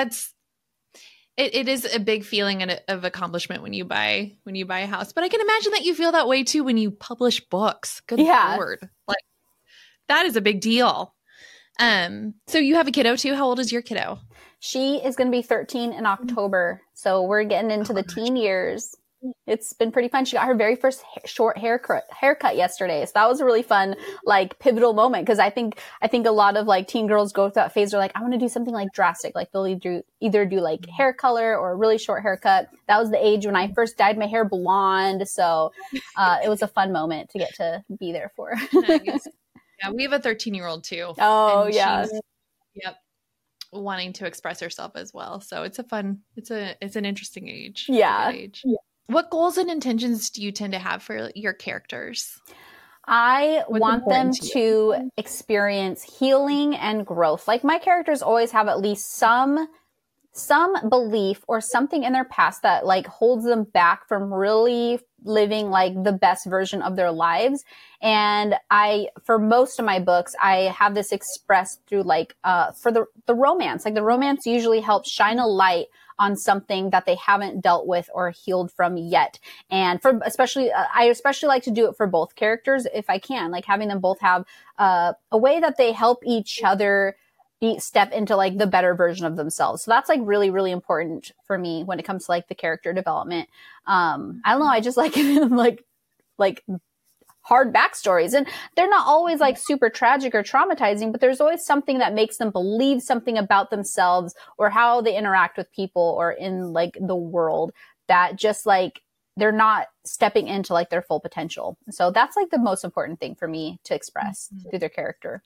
It is a big feeling of accomplishment when you buy a house. But I can imagine that you feel that way too when you publish books. Good Lord. Like that is a big deal. So you have a kiddo too. How old is your kiddo? She is going to be 13 in October. So we're getting into the teen years. It's been pretty fun. She got her very first short haircut yesterday. So that was a really fun, like pivotal moment. Cause I think a lot of like teen girls go through that phase. They're like, I want to do something like drastic. Like they'll either do like hair color or a really short haircut. That was the age when I first dyed my hair blonde. So, it was a fun moment to get to be there for. Nice. Yeah, we have a 13-year-old too. Oh, yeah. Yep. Wanting to express herself as well. So it's an interesting age. Yeah. What goals and intentions do you tend to have for your characters? I want them to experience healing and growth. Like my characters always have at least some belief or something in their past that like holds them back from really living like the best version of their lives. And for most of my books, I have this expressed through like, for the romance, like the romance usually helps shine a light on something that they haven't dealt with or healed from yet. And I especially like to do it for both characters if I can, like having them both have, a way that they help each other step into like the better version of themselves. So that's like really, really important for me when it comes to like the character development. I don't know. I just like like hard backstories. And they're not always like super tragic or traumatizing, but there's always something that makes them believe something about themselves or how they interact with people or in like the world that just like they're not stepping into like their full potential. So that's like the most important thing for me to express through their character.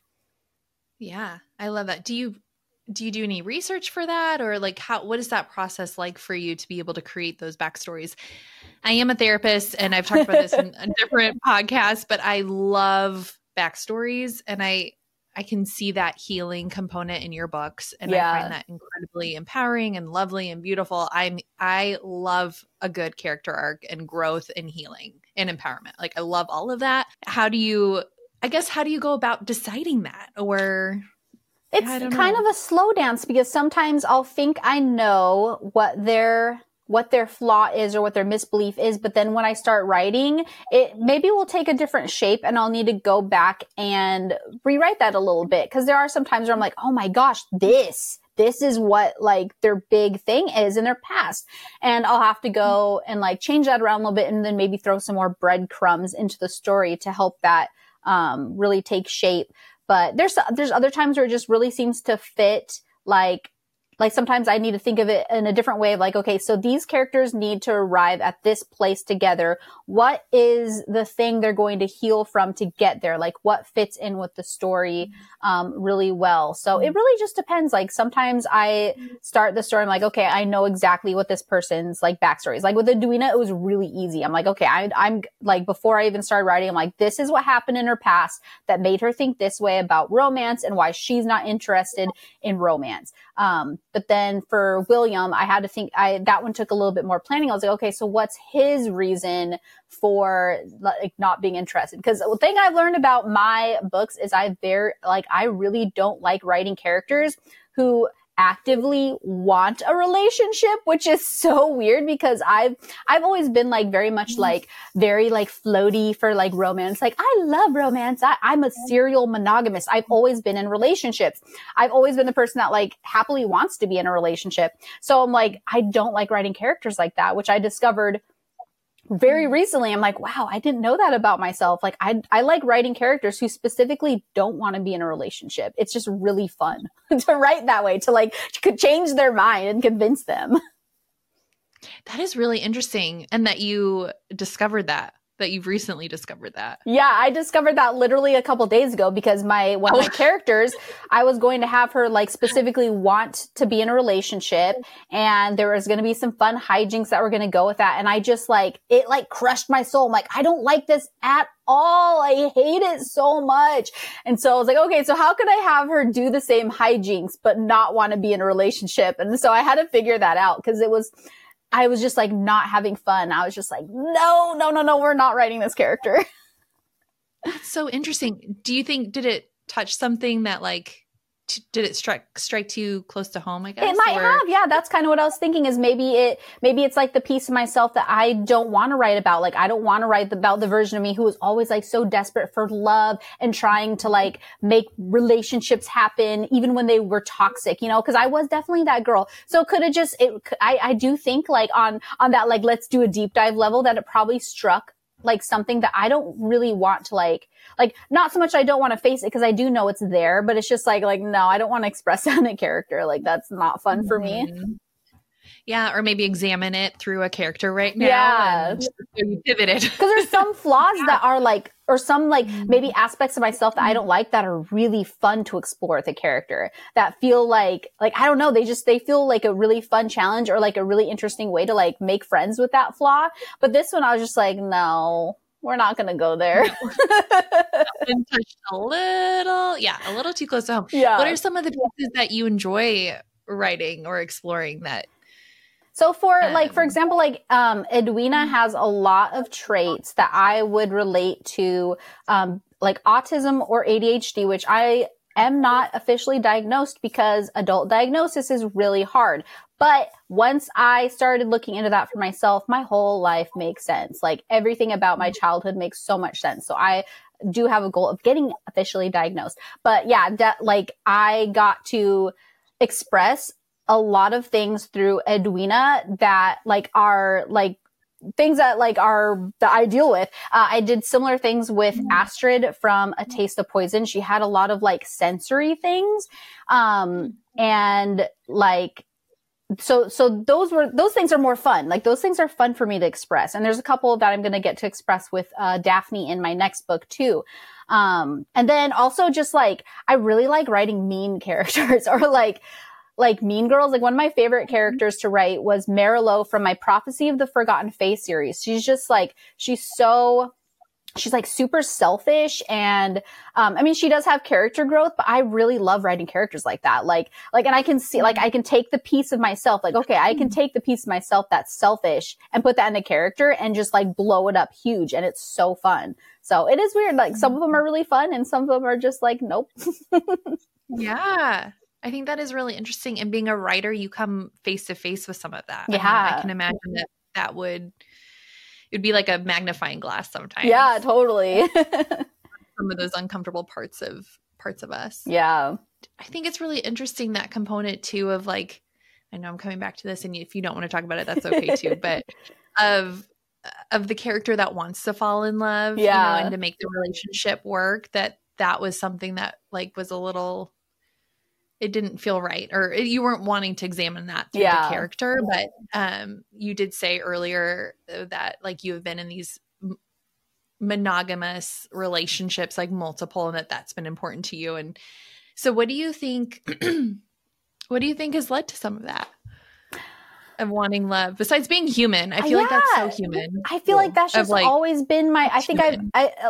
Yeah, I love that. Do you do any research for that, or like what is that process like for you to be able to create those backstories? I am a therapist and I've talked about this in a different podcast, but I love backstories and I can see that healing component in your books, and I find that incredibly empowering and lovely and beautiful. I love a good character arc and growth and healing and empowerment. Like I love all of that. How do you go about deciding that? Or it's kind of a slow dance, because sometimes I'll think I know what their flaw is or what their misbelief is. But then when I start writing, it maybe will take a different shape and I'll need to go back and rewrite that a little bit. Cause there are some times where I'm like, oh my gosh, this is what like their big thing is in their past. And I'll have to go and like change that around a little bit and then maybe throw some more breadcrumbs into the story to help that really take shape. But there's other times where it just really seems to fit, like sometimes I need to think of it in a different way of like, okay, so these characters need to arrive at this place together. What is the thing they're going to heal from to get there? Like what fits in with the story really well. So it really just depends. Like sometimes I start the story, I'm like, okay, I know exactly what this person's like backstory is. Like with Edwina, it was really easy. I'm like, okay, I'm like, before I even started writing, I'm like, this is what happened in her past that made her think this way about romance and why she's not interested in romance. But then for William, I had to think, that one took a little bit more planning. I was like, okay, so what's his reason for like not being interested? Because the thing I've learned about my books is I really don't like writing characters who actively want a relationship, which is so weird because I've always been like very much like very like floaty for like romance. Like I love romance. I'm a serial monogamist. I've always been in relationships. I've always been the person that like happily wants to be in a relationship. So I'm like, I don't like writing characters like that, which I discovered very recently. I'm like, wow, I didn't know that about myself. Like I like writing characters who specifically don't want to be in a relationship. It's just really fun to write that way, to like could change their mind and convince them. That is really interesting. And that you discovered that you've recently discovered that. Yeah, I discovered that literally a couple days ago because one of my characters, I was going to have her like specifically want to be in a relationship, and there was going to be some fun hijinks that were going to go with that. And I just like, it like crushed my soul. I'm like, I don't like this at all. I hate it so much. And so I was like, okay, so how could I have her do the same hijinks but not want to be in a relationship? And so I had to figure that out because I was just like not having fun. I was just like, no, we're not writing this character. That's so interesting. Do you think, did it touch something that like, did it strike too close to home, I guess? It might have. Yeah, that's kind of what I was thinking is maybe it's like the piece of myself that I don't want to write about. Like, I don't want to write about the version of me who was always like so desperate for love and trying to like make relationships happen even when they were toxic, you know, because I was definitely that girl. So could it just, I do think like on that, like, let's do a deep dive level that it probably struck like something that I don't really want to like not so much I don't want to face it because I do know it's there, but it's just like no, I don't want to express that in a character. Like that's not fun for me. Yeah, or maybe examine it through a character right now. Yeah, and you pivoted because there's some flaws that are like, or some like maybe aspects of myself that I don't like that are really fun to explore with a character that feel like I don't know, they feel like a really fun challenge or like a really interesting way to like make friends with that flaw. But this one I was just like, no, we're not going to go there. Been touched a little too close to home. Yeah. What are some of the pieces that you enjoy writing or exploring that? So for example, Edwina has a lot of traits that I would relate to, like autism or ADHD, which I am not officially diagnosed because adult diagnosis is really hard. But once I started looking into that for myself, my whole life makes sense. Like everything about my childhood makes so much sense. So I do have a goal of getting officially diagnosed. But yeah, I got to express a lot of things through Edwina that like are like things that like are that I deal with. I did similar things with Astrid from A Taste of Poison. She had a lot of like sensory things. And like, so those things are more fun. Like those things are fun for me to express. And there's a couple that I'm going to get to express with, Daphne in my next book too. And then also just like, I really like writing mean characters or like Mean Girls. Like one of my favorite characters to write was Marilow from my Prophecy of the Forgotten Fae series. She's just like, she's like super selfish. And, I mean, she does have character growth, but I really love writing characters like that. Like, and I can see, like, I can take the piece of myself, like, okay, I can take the piece of myself that's selfish and put that in a character and just like blow it up huge. And it's so fun. So it is weird. Like some of them are really fun and some of them are just like, nope. Yeah. I think that is really interesting. And being a writer, you come face to face with some of that. Yeah. I mean, I can imagine that it'd be like a magnifying glass sometimes. Yeah, totally. Some of those uncomfortable parts of us. Yeah. I think it's really interesting, that component too of like, I know I'm coming back to this and if you don't want to talk about it, that's okay too. But of the character that wants to fall in love, yeah, and to make the relationship work, that was something that like was a little, it didn't feel right, or you weren't wanting to examine that through the character. But you did say earlier that like you have been in these monogamous relationships, like multiple, and that's been important to you. And so what do you think, has led to some of that? Of wanting love, besides being human? I feel like that's so human. I feel like that's just like, always been my, I think I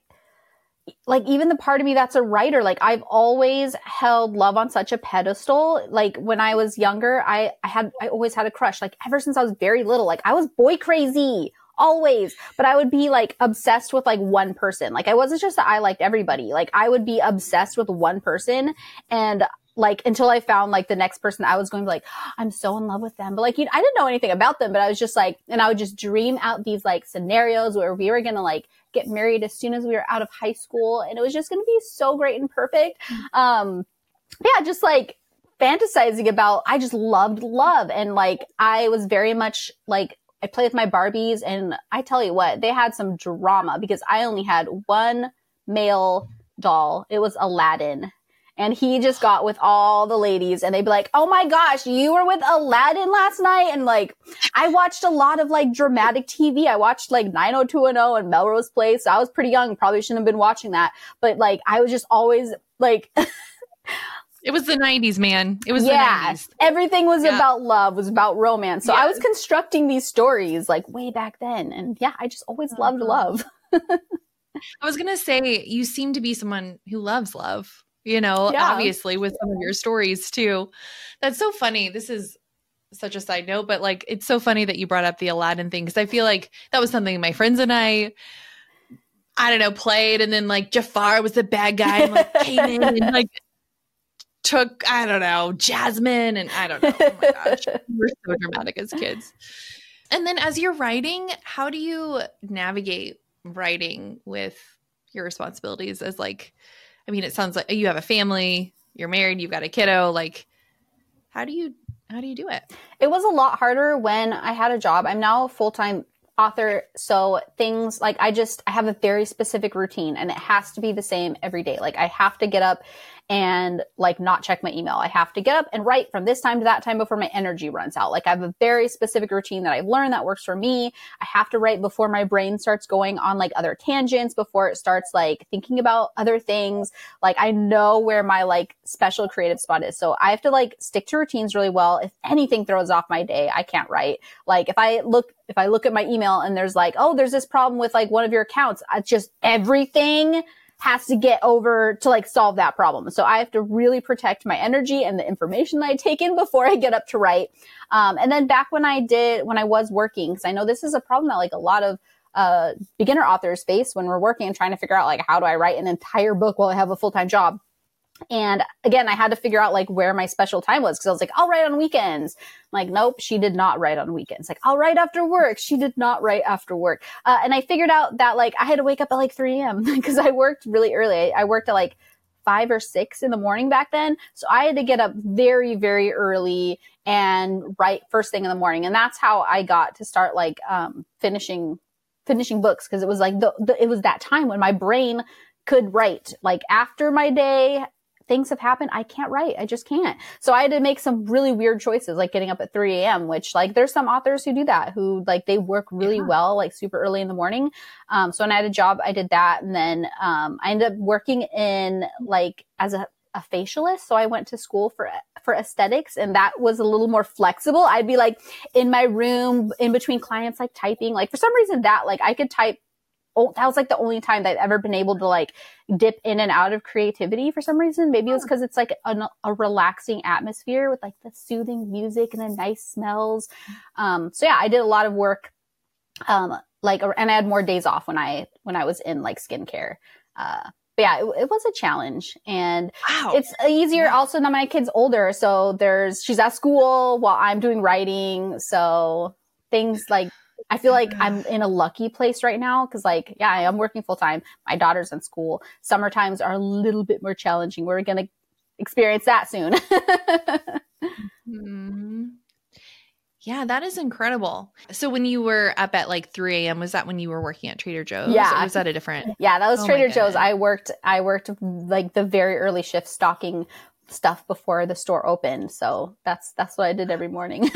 like even the part of me that's a writer, like I've always held love on such a pedestal. Like when I was younger, I always had a crush, like ever since I was very little. Like I was boy crazy always, but I would be like obsessed with like one person. Like I wasn't just that I liked everybody. Like I would be obsessed with one person, and like until I found like the next person, I was going to be like, I'm so in love with them. But like, I didn't know anything about them, but I was just like, and I would just dream out these like scenarios where we were going to like get married as soon as we were out of high school. And it was just going to be so great and perfect. Yeah, just like fantasizing about, I just loved love. And like, I was very much like, I played with my Barbies, and I tell you what, they had some drama because I only had one male doll. It was Aladdin. And he just got with all the ladies, and they'd be like, oh my gosh, you were with Aladdin last night? And like, I watched a lot of like dramatic TV. I watched like 90210 and Melrose Place. So I was pretty young, probably shouldn't have been watching that. But like, I was just always like, it was the 90s, man. It was the 90s. Everything was about love, was about romance. So I was constructing these stories like way back then. And yeah, I just always loved love. I was going to say, you seem to be someone who loves love. Obviously with some of your stories too. That's so funny. This is such a side note, but like, it's so funny that you brought up the Aladdin thing. Cause I feel like that was something my friends and I don't know, played. And then like Jafar was the bad guy and like came in and like took, I don't know, Jasmine. And I don't know. Oh my gosh. We're so dramatic as kids. And then as you're writing, how do you navigate writing with your responsibilities as like, I mean, it sounds like you have a family, you're married, you've got a kiddo. Like, how do you do it? It was a lot harder when I had a job. I'm now a full-time author. So things like I have a very specific routine, and it has to be the same every day. Like I have to get up and like not check my email. I have to get up and write from this time to that time before my energy runs out. Like I have a very specific routine that I've learned that works for me. I have to write before my brain starts going on like other tangents, before it starts like thinking about other things. Like I know where my like special creative spot is. So I have to like stick to routines really well. If anything throws off my day, I can't write. Like if I look at my email and there's like, oh, there's this problem with like one of your accounts, it's just everything has to get over to like solve that problem. So I have to really protect my energy and the information that I take in before I get up to write. And then back when I was working, because I know this is a problem that like a lot of beginner authors face when we're working and trying to figure out like, how do I write an entire book while I have a full-time job? And again, I had to figure out like where my special time was, because I was like, I'll write on weekends. I'm like, nope, she did not write on weekends. Like, I'll write after work. She did not write after work. And I figured out that like I had to wake up at like 3 a.m. because I worked really early. I worked at like 5 or 6 in the morning back then. So I had to get up very, very early and write first thing in the morning. And that's how I got to start like, finishing books. Cause it was like it was that time when my brain could write. Like after my day, things have happened. I can't write. I just can't. So I had to make some really weird choices, like getting up at 3 a.m., which like there's some authors who do that, who like they work really well, like super early in the morning. So when I had a job, I did that. And then, I ended up working in like as a facialist. So I went to school for aesthetics, and that was a little more flexible. I'd be like in my room in between clients, like typing, like for some reason that like I could type. Oh, that was like the only time that I've ever been able to like dip in and out of creativity for some reason. Maybe it was because it's like a relaxing atmosphere with like the soothing music and the nice smells. So yeah, I did a lot of work, and I had more days off when I was in like skincare. But yeah, it was a challenge, and it's easier also now my kid's older. So she's at school while I'm doing writing. So things like, I feel like I'm in a lucky place right now because like, yeah, I am working full time. My daughter's in school. Summer times are a little bit more challenging. We're going to experience that soon. Yeah, that is incredible. So when you were up at like 3 a.m., was that when you were working at Trader Joe's? Yeah. Or was that a different? Yeah, that was Trader Joe's. I worked like the very early shift stocking stuff before the store opened. So that's what I did every morning.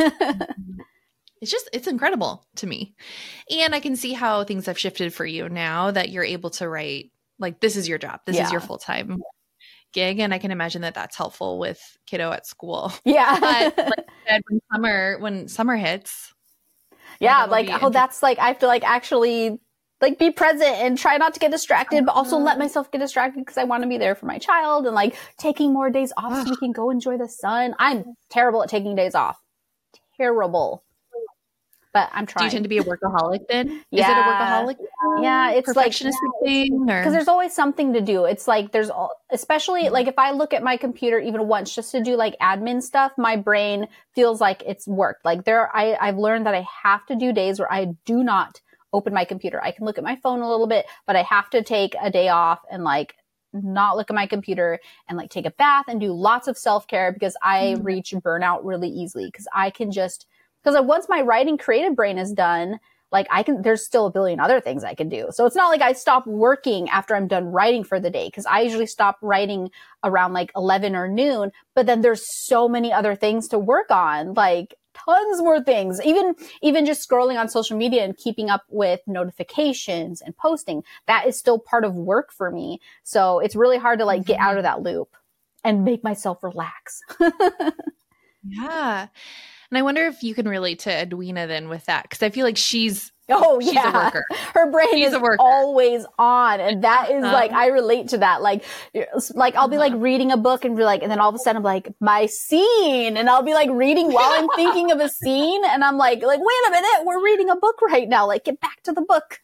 It's incredible to me. And I can see how things have shifted for you now that you're able to write, like this is your job. This is your full-time gig. And I can imagine that that's helpful with kiddo at school. Yeah. But like you said, when summer hits. Yeah. Like, that's like, I have to like actually like be present and try not to get distracted, but also let myself get distracted because I want to be there for my child and like taking more days off so we can go enjoy the sun. I'm terrible at taking days off. Terrible. But I'm trying. Do you tend to be a workaholic then? Yeah. Is it a workaholic? Yeah, it's perfectionistic thing, because there's always something to do. It's like especially like if I look at my computer even once just to do like admin stuff, my brain feels like it's work. Like I've learned that I have to do days where I do not open my computer. I can look at my phone a little bit, but I have to take a day off and like not look at my computer and like take a bath and do lots of self-care because I reach burnout really easily because once my writing creative brain is done, like there's still a billion other things I can do. So it's not like I stop working after I'm done writing for the day because I usually stop writing around like 11 or noon, but then there's so many other things to work on, like tons more things. Even just scrolling on social media and keeping up with notifications and posting, that is still part of work for me. So it's really hard to like get out of that loop and make myself relax. Yeah. And I wonder if you can relate to Edwina then with that. Cause I feel like she's a worker. Her brain is always on. And that is like, I relate to that. Like I'll be like reading a book and be like, and then all of a sudden I'm like, my scene. And I'll be like reading while I'm thinking of a scene. And I'm like, wait a minute, we're reading a book right now. Like get back to the book.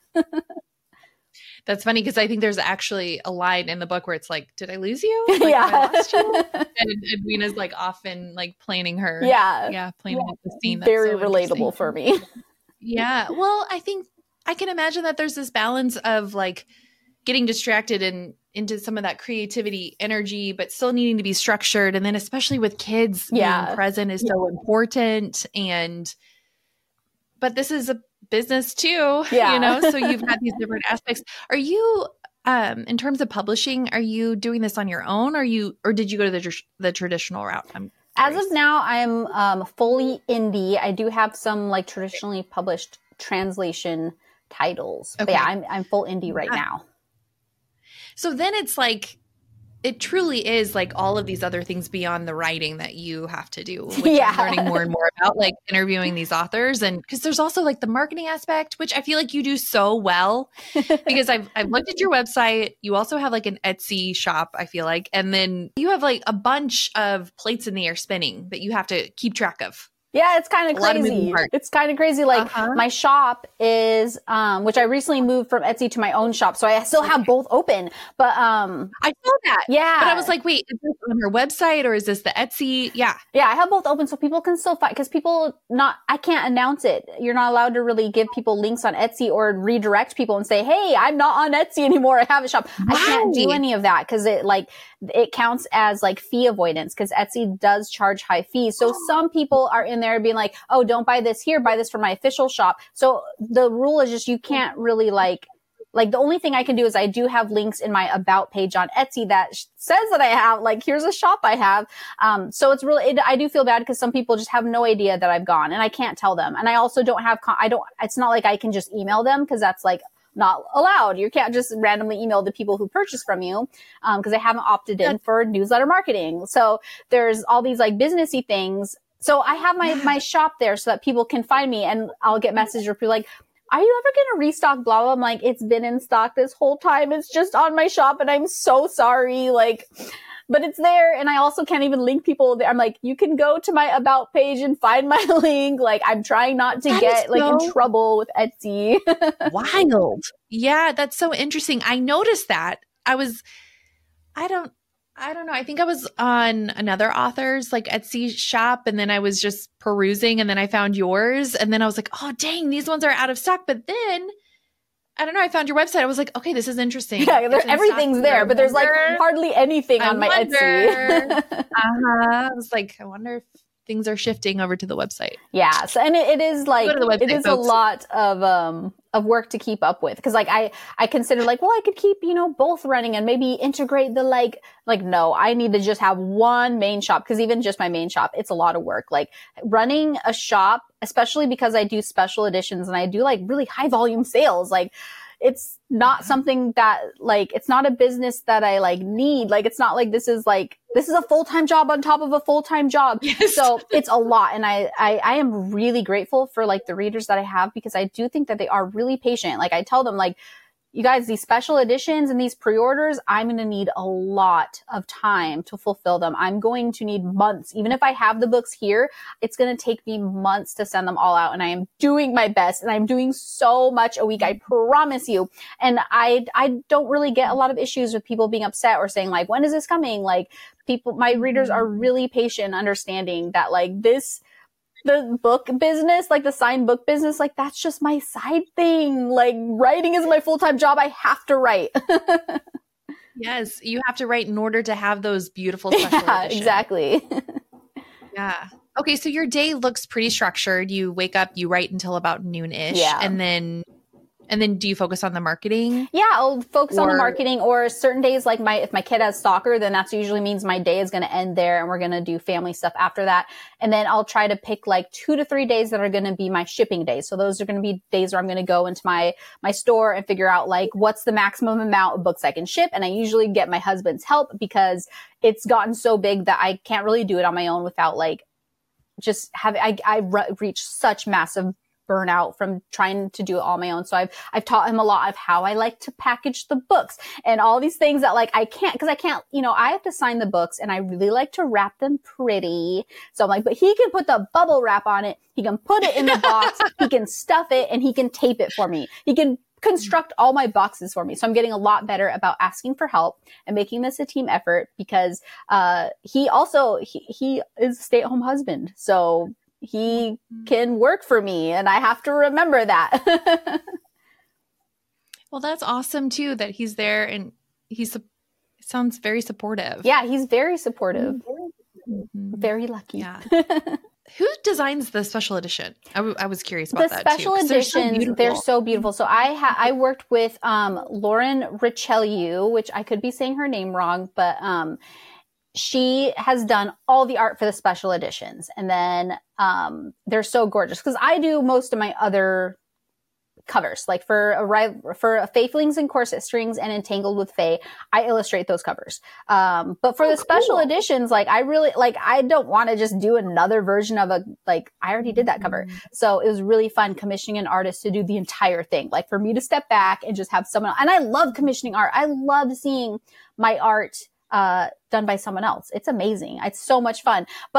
That's funny because I think there's actually a line in the book where it's like, did I lose you? Like, yeah. I lost you? And Edwina's like often like planning her. Yeah. Planning the scene. That's very relatable for me. Yeah. Well, I think I can imagine that there's this balance of like getting distracted and into some of that creativity energy, but still needing to be structured. And then especially with kids, being present is so important. But this is a business too, so you've got these different aspects. Are you, in terms of publishing, are you doing this on your own? Or did you go to the traditional route? As of now, I'm fully indie. I do have some like traditionally published translation titles. Okay. But yeah, I'm full indie right now. So then it's like, it truly is like all of these other things beyond the writing that you have to do, which I'm learning more and more about, like interviewing these authors. And because there's also like the marketing aspect, which I feel like you do so well because I've looked at your website. You also have like an Etsy shop, I feel like. And then you have like a bunch of plates in the air spinning that you have to keep track of. Yeah, it's kind of crazy. It's kind of crazy. Like my shop is, which I recently moved from Etsy to my own shop. So I still have both open, but, I saw that. Yeah. But I was like, wait, is this on her website or is this the Etsy? Yeah. Yeah. I have both open so people can still find, cause I can't announce it. You're not allowed to really give people links on Etsy or redirect people and say, hey, I'm not on Etsy anymore. I have a shop. Wow. I can't do any of that. Cause it counts as like fee avoidance because Etsy does charge high fees. So some people are in there being like, oh, don't buy this here, buy this from my official shop. So the rule is just, you can't really like the only thing I can do is I do have links in my about page on Etsy that says that I have, like, here's a shop I have. So it's really, I do feel bad because some people just have no idea that I've gone and I can't tell them. And I also don't have, it's not like I can just email them because that's like, not allowed. You can't just randomly email the people who purchase from you because they haven't opted in for newsletter marketing. So there's all these like businessy things. So I have my shop there so that people can find me and I'll get messages where people are like, are you ever going to restock blah, blah? I'm like, it's been in stock this whole time. It's just on my shop and I'm so sorry. Like, but it's there. And I also can't even link people there. I'm like, you can go to my about page and find my link. Like I'm trying not to get in trouble with Etsy. Wild. Yeah. That's so interesting. I noticed that I don't know. I think I was on another author's like Etsy shop and then I was just perusing and then I found yours and then I was like, oh dang, these ones are out of stock. But then I don't know. I found your website. I was like, okay, this is interesting. Yeah, everything's there, but there's like hardly anything on my Etsy. I was like, I wonder if things are shifting over to the website. Yeah. So, and it is like, website, it is folks. A lot of work to keep up with. Cause like I consider like, well, I could keep, both running and maybe integrate the like, no, I need to just have one main shop. Cause even just my main shop, it's a lot of work. Like running a shop, especially because I do special editions and I do like really high volume sales. Like it's not something that like, it's not a business that I like need. Like, it's not like this is a full-time job on top of a full-time job. Yes. So it's a lot. And I am really grateful for like the readers that I have because I do think that they are really patient. Like I tell them like, you guys, these special editions and these pre-orders, I'm going to need a lot of time to fulfill them. I'm going to need months. Even if I have the books here, it's going to take me months to send them all out. And I am doing my best and I'm doing so much a week. I promise you. And I don't really get a lot of issues with people being upset or saying like, when is this coming? Like my readers are really patient, understanding that like the book business, like the signed book business, like that's just my side thing. Like writing is my full-time job. I have to write. Yes. You have to write in order to have those beautiful special editions. Exactly. Yeah. Okay. So your day looks pretty structured. You wake up, you write until about noon-ish. Yeah. And then do you focus on the marketing? Yeah, I'll focus on the marketing or certain days like if my kid has soccer, then that's usually means my day is going to end there and we're going to do family stuff after that. And then I'll try to pick like 2 to 3 days that are going to be my shipping days. So those are going to be days where I'm going to go into my store and figure out like what's the maximum amount of books I can ship. And I usually get my husband's help because it's gotten so big that I can't really do it on my own without like just having, I reach such massive burnout from trying to do it all on my own. So I've taught him a lot of how I like to package the books and all these things that like I can't, I have to sign the books and I really like to wrap them pretty. So I'm like, but he can put the bubble wrap on it. He can put it in the box. He can stuff it and he can tape it for me. He can construct all my boxes for me. So I'm getting a lot better about asking for help and making this a team effort because, he is a stay-at-home husband. So he can work for me and I have to remember that. Well, that's awesome too, that he's there and sounds very supportive. Yeah, he's very supportive. Mm-hmm. Very lucky. Yeah. Who designs the special edition? I was curious about that too. The special editions, they're so beautiful. So I worked with Lauren Richelieu, which I could be saying her name wrong, but she has done all the art for the special editions. And then they're so gorgeous because I do most of my other covers. Like for a Fae Flings and Corset Strings and Entangled with Fae, I illustrate those covers. But for the special editions, like I don't want to just do another version of I already did that cover. So it was really fun commissioning an artist to do the entire thing. Like for me to step back and just have someone, and I love commissioning art. I love seeing my art done by someone else. It's amazing. It's so much fun. But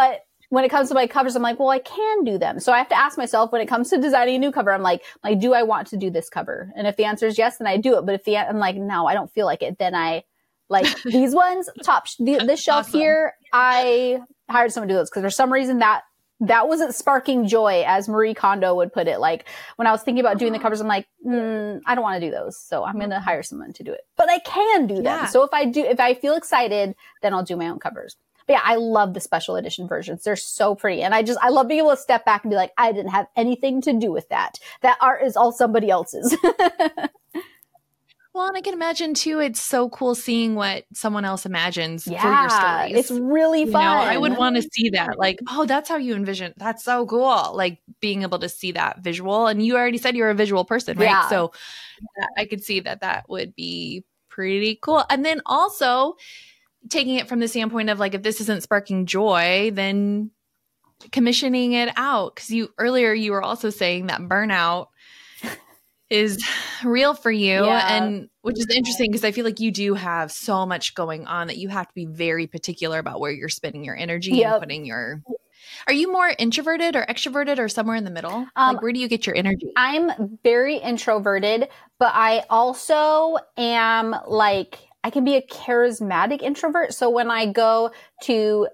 when it comes to my covers, I'm like, well, I can do them. So I have to ask myself when it comes to designing a new cover, I'm like, do I want to do this cover? And if the answer is yes, then I do it. But if I'm like, no, I don't feel like it, then I like these ones, this shelf Awesome. here, I hired someone to do those because for some reason that wasn't sparking joy, as Marie Kondo would put it. Like when I was thinking about doing the covers, I'm like, I don't want to do those. So I'm going to hire someone to do it, but I can do them. Yeah. So if I feel excited, then I'll do my own covers. But yeah, I love the special edition versions. They're so pretty. And I love being able to step back and be like, I didn't have anything to do with that. That art is all somebody else's. Well, and I can imagine too, it's so cool seeing what someone else imagines for your Yeah, stories. it's really fun. You know, I would want to see that. Like, oh, that's how you envision. That's so cool. Like being able to see that visual. And you already said you're a visual person, right? Yeah. So I could see that would be pretty cool. And then also taking it from the standpoint of like, if this isn't sparking joy, then commissioning it out. Because earlier you were also saying that burnout is real for you. Yeah. And which is interesting because I feel like you do have so much going on that you have to be very particular about where you're spending your energy and putting are you more introverted or extroverted or somewhere in the middle? Like where do you get your energy? I'm very introverted, but I also am like, I can be a charismatic introvert. So when I go to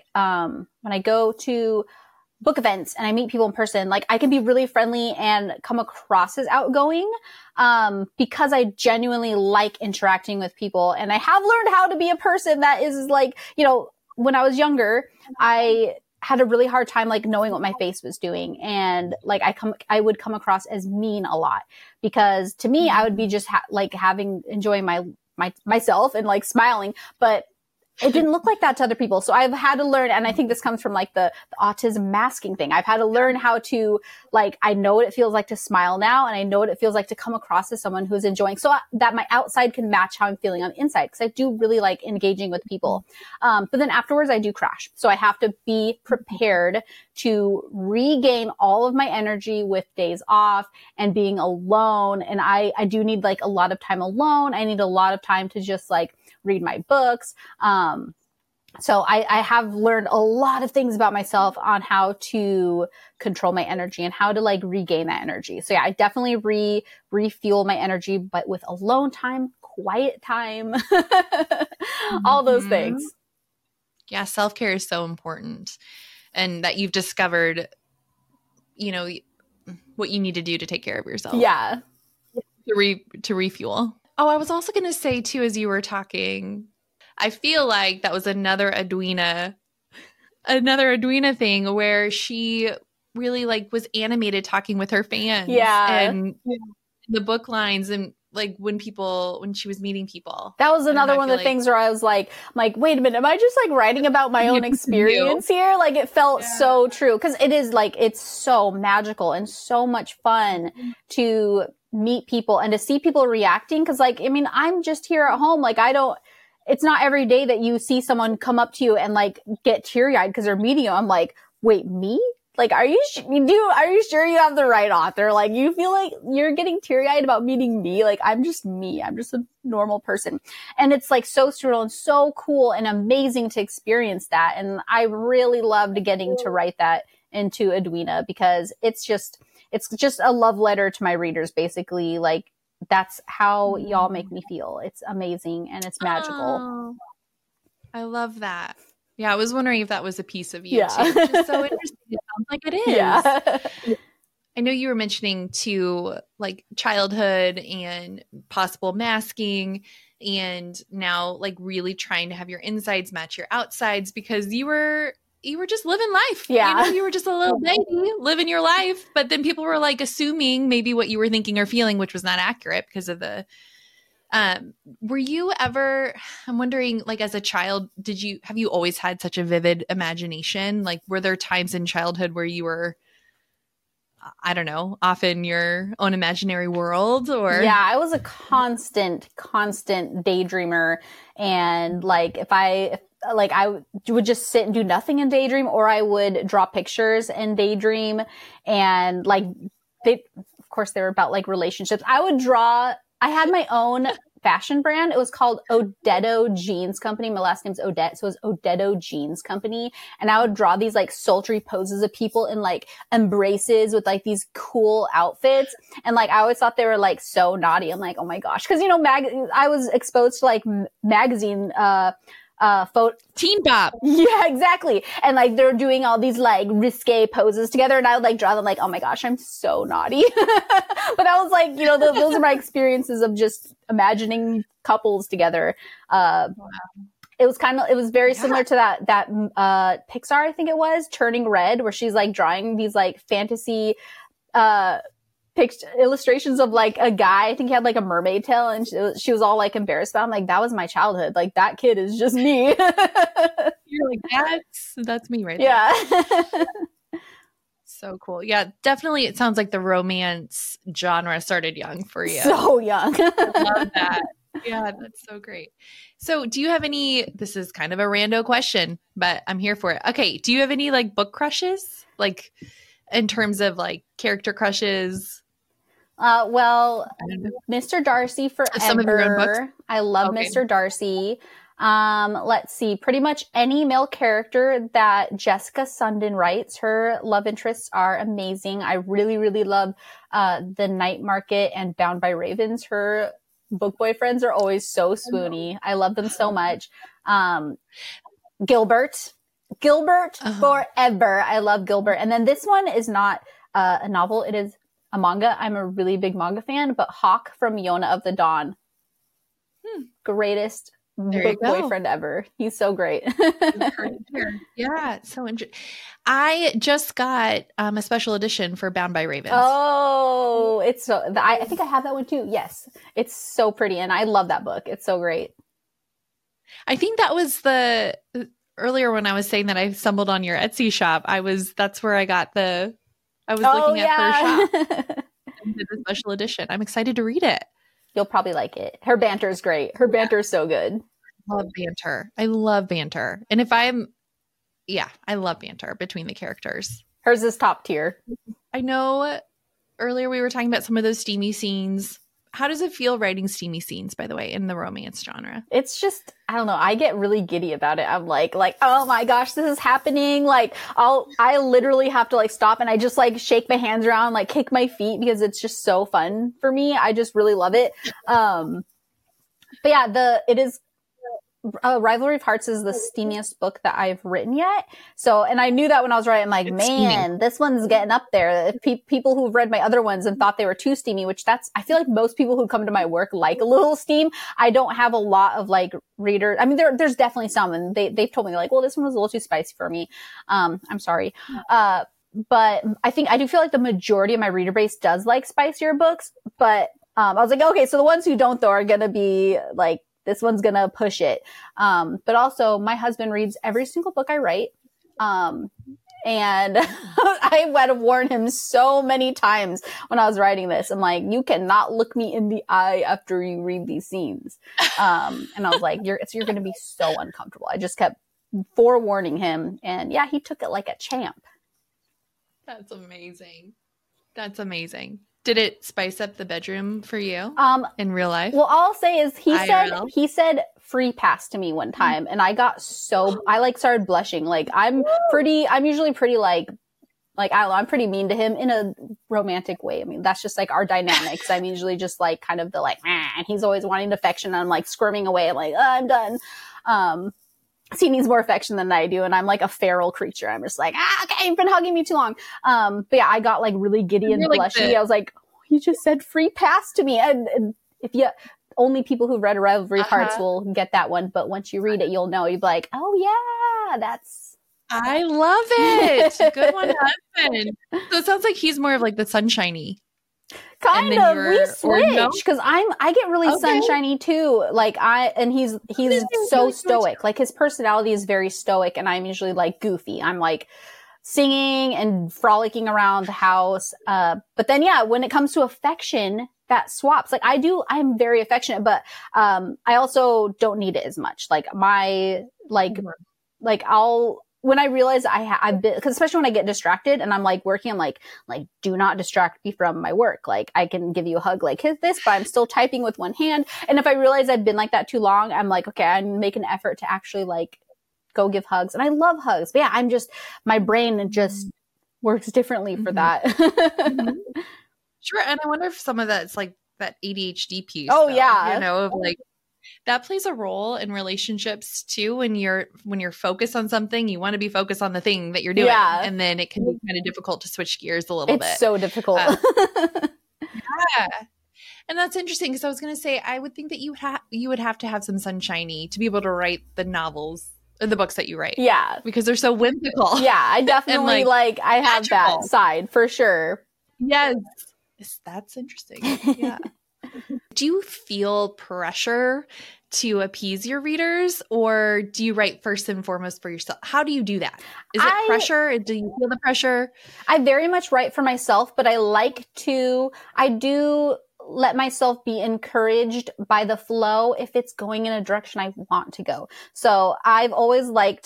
book events and I meet people in person, like I can be really friendly and come across as outgoing, because I genuinely like interacting with people. And I have learned how to be a person that is like, you know, when I was younger, I had a really hard time like knowing what my face was doing. And like I would come across as mean a lot because to me, I would be just enjoying myself and like smiling, but it didn't look like that to other people. So I've had to learn, and I think this comes from like the autism masking thing. I've had to learn how to like, I know what it feels like to smile now, and I know what it feels like to come across as someone who's enjoying, so that my outside can match how I'm feeling on the inside. Because I do really like engaging with people. But then afterwards I do crash. So I have to be prepared to regain all of my energy with days off and being alone. And I do need like a lot of time alone. I need a lot of time to just like read my books. So I have learned a lot of things about myself on how to control my energy and how to like regain that energy. So yeah, I definitely refuel my energy, but with alone time, quiet time, all those things. Yeah. Self-care is so important, and that you've discovered, you know, what you need to do to take care of yourself. Yeah. To refuel. Oh, I was also going to say too, as you were talking, I feel like that was another Edwina thing where she really like was animated talking with her fans. Yeah. And the book lines and like when she was meeting people. That was another one of the things where I was like, wait a minute, am I just like writing about my own experience here? Like it felt so true. Cause it is like, it's so magical and so much fun to meet people and to see people reacting. Cause like, I mean, I'm just here at home. Like it's not every day that you see someone come up to you and like get teary eyed because they're meeting you. I'm like, wait, me? Like, are you sure you have the right author? Like, you feel like you're getting teary eyed about meeting me? Like, I'm just me. I'm just a normal person. And it's like so surreal and so cool and amazing to experience that. And I really loved getting to write that into Edwina because it's just a love letter to my readers, basically. Like, that's how y'all make me feel. It's amazing and it's magical. Oh, I love that. Yeah, I was wondering if that was a piece of you too. Which is so interesting. It sounds like it is. Yeah. I know you were mentioning too, like childhood and possible masking, and now like really trying to have your insides match your outsides because you were just living life. Yeah. You know, you were just a little baby living your life, but then people were like assuming maybe what you were thinking or feeling, which was not accurate because of the were you ever, I'm wondering, like as a child, have you always had such a vivid imagination? Like were there times in childhood where you were, I don't know, off in your own imaginary world? Or yeah, I was a constant daydreamer. And like I would just sit and do nothing and daydream, or I would draw pictures and daydream. And like of course they were about like relationships. I had my own fashion brand. It was called Odetto Jeans Company. My last name's Odette, so it was Odetto Jeans Company. And I would draw these like sultry poses of people in like embraces with like these cool outfits. And like I always thought they were like so naughty. I'm like, oh my gosh, because you know, I was exposed to like magazine Teen Pop. Yeah, exactly. And like they're doing all these like risque poses together, and I would like draw them like, oh my gosh, I'm so naughty. But that was like, you know, those are my experiences of just imagining couples together. It was very similar to that Pixar, I think it was, Turning Red, where she's like drawing these like fantasy illustrations of like a guy. I think he had like a mermaid tail, and she was all like embarrassed about. I'm like, that was my childhood. Like that kid is just me. You're like, that's me right there. Yeah. So cool. Yeah, definitely. It sounds like the romance genre started young for you. So young. I love that. Yeah, that's so great. So do you have this is kind of a rando question, but I'm here for it. Okay. Do you have any like book crushes? Like in terms of like character crushes? Well, Mr. Darcy forever. Some of your own books? I love Mr. Darcy. Let's see, pretty much any male character that Jessica Sundin writes. Her love interests are amazing. I really, really love The Night Market and Bound by Ravens. Her book boyfriends are always so swoony. I love them so much. Gilbert forever. I love Gilbert. And then this one is not a novel. It is a manga. I'm a really big manga fan, but Hawk from Yona of the Dawn. Greatest book boyfriend ever. He's so great. Yeah, so interesting. I just got a special edition for Bound by Ravens. Oh, it's so. I think I have that one too. Yes, it's so pretty, and I love that book. It's so great. I think that was earlier when I was saying that I stumbled on your Etsy shop. That's where I got I was looking at her shop and did the special edition. I'm excited to read it. You'll probably like it. Her banter is great. Her banter is so good. I love banter. And I love banter between the characters. Hers is top tier. I know earlier we were talking about some of those steamy scenes. How does it feel writing steamy scenes, by the way, in the romance genre? It's just, I don't know. I get really giddy about it. I'm like, oh my gosh, this is happening. Like, I literally have to like stop and I just like shake my hands around, like kick my feet because it's just so fun for me. I just really love it. But yeah, it is, Rivalry of Hearts is the steamiest book that I've written yet. So, and I knew that when I was writing, I'm like, it's man, steamy. This one's getting up there. People who've read my other ones and thought they were too steamy, I feel like most people who come to my work like a little steam. I don't have a lot of like readers. I mean, there's definitely some, and they've told me like, well, this one was a little too spicy for me. I'm sorry. But I do feel like the majority of my reader base does like spicier books. But, I was like, okay, so the ones who don't though are going to be like, this one's going to push it. But also my husband reads every single book I write. And I had to warn him so many times when I was writing this. I'm like, you cannot look me in the eye after you read these scenes. And I was like, you're going to be so uncomfortable. I just kept forewarning him. And yeah, he took it like a champ. That's amazing. Did it spice up the bedroom for you in real life? Well, all I'll say is he said free pass to me one time, and I got I like started blushing. Like I'm usually pretty like I don't know, I'm pretty mean to him in a romantic way. I mean, that's just like our dynamics. I'm usually just like kind of the like, and he's always wanting affection. And I'm like squirming away. I'm like, I'm done. He needs more affection than I do, and I'm like a feral creature. I'm just like, okay, you've been hugging me too long. But yeah, I got like really giddy and blushy. I was like, oh, you just said free pass to me. And if you only people who read Rivalry of Hearts will get that one, but once you read it, you'll know. You'll be like, oh yeah, that's. I love it. Good one, husband. So it sounds like he's more of like the sunshiny. Kind of, we switch because I get really sunshiny too. Like he's so stoic. Like his personality is very stoic, and I'm usually like goofy. I'm like singing and frolicking around the house. But then yeah, when it comes to affection, that swaps. Like I'm very affectionate, but I also don't need it as much. Like when I realized I've been, cause especially when I get distracted and I'm like working, I'm like, do not distract me from my work. Like I can give you a hug like hit this, but I'm still typing with one hand. And if I realize I've been like that too long, I'm like, okay, I'm making an effort to actually like go give hugs. And I love hugs. But yeah, my brain just works differently for that. Sure. And I wonder if some of that's like that ADHD piece. Oh, yeah. You know, of like, that plays a role in relationships too. When you're focused on something, you want to be focused on the thing that you're doing. Yeah. And then it can be kind of difficult to switch gears a little bit. It's so difficult. Yeah. And that's interesting because I was going to say, I would think that you would have to have some sunshiny to be able to write the novels or the books that you write. Yeah. Because they're so whimsical. Yeah. I definitely I have that side for sure. Yes. That's interesting. Yeah. Do you feel pressure to appease your readers, or do you write first and foremost for yourself? How do you do that? Is it pressure? Do you feel the pressure? I very much write for myself, but I do let myself be encouraged by the flow if it's going in a direction I want to go. So I've always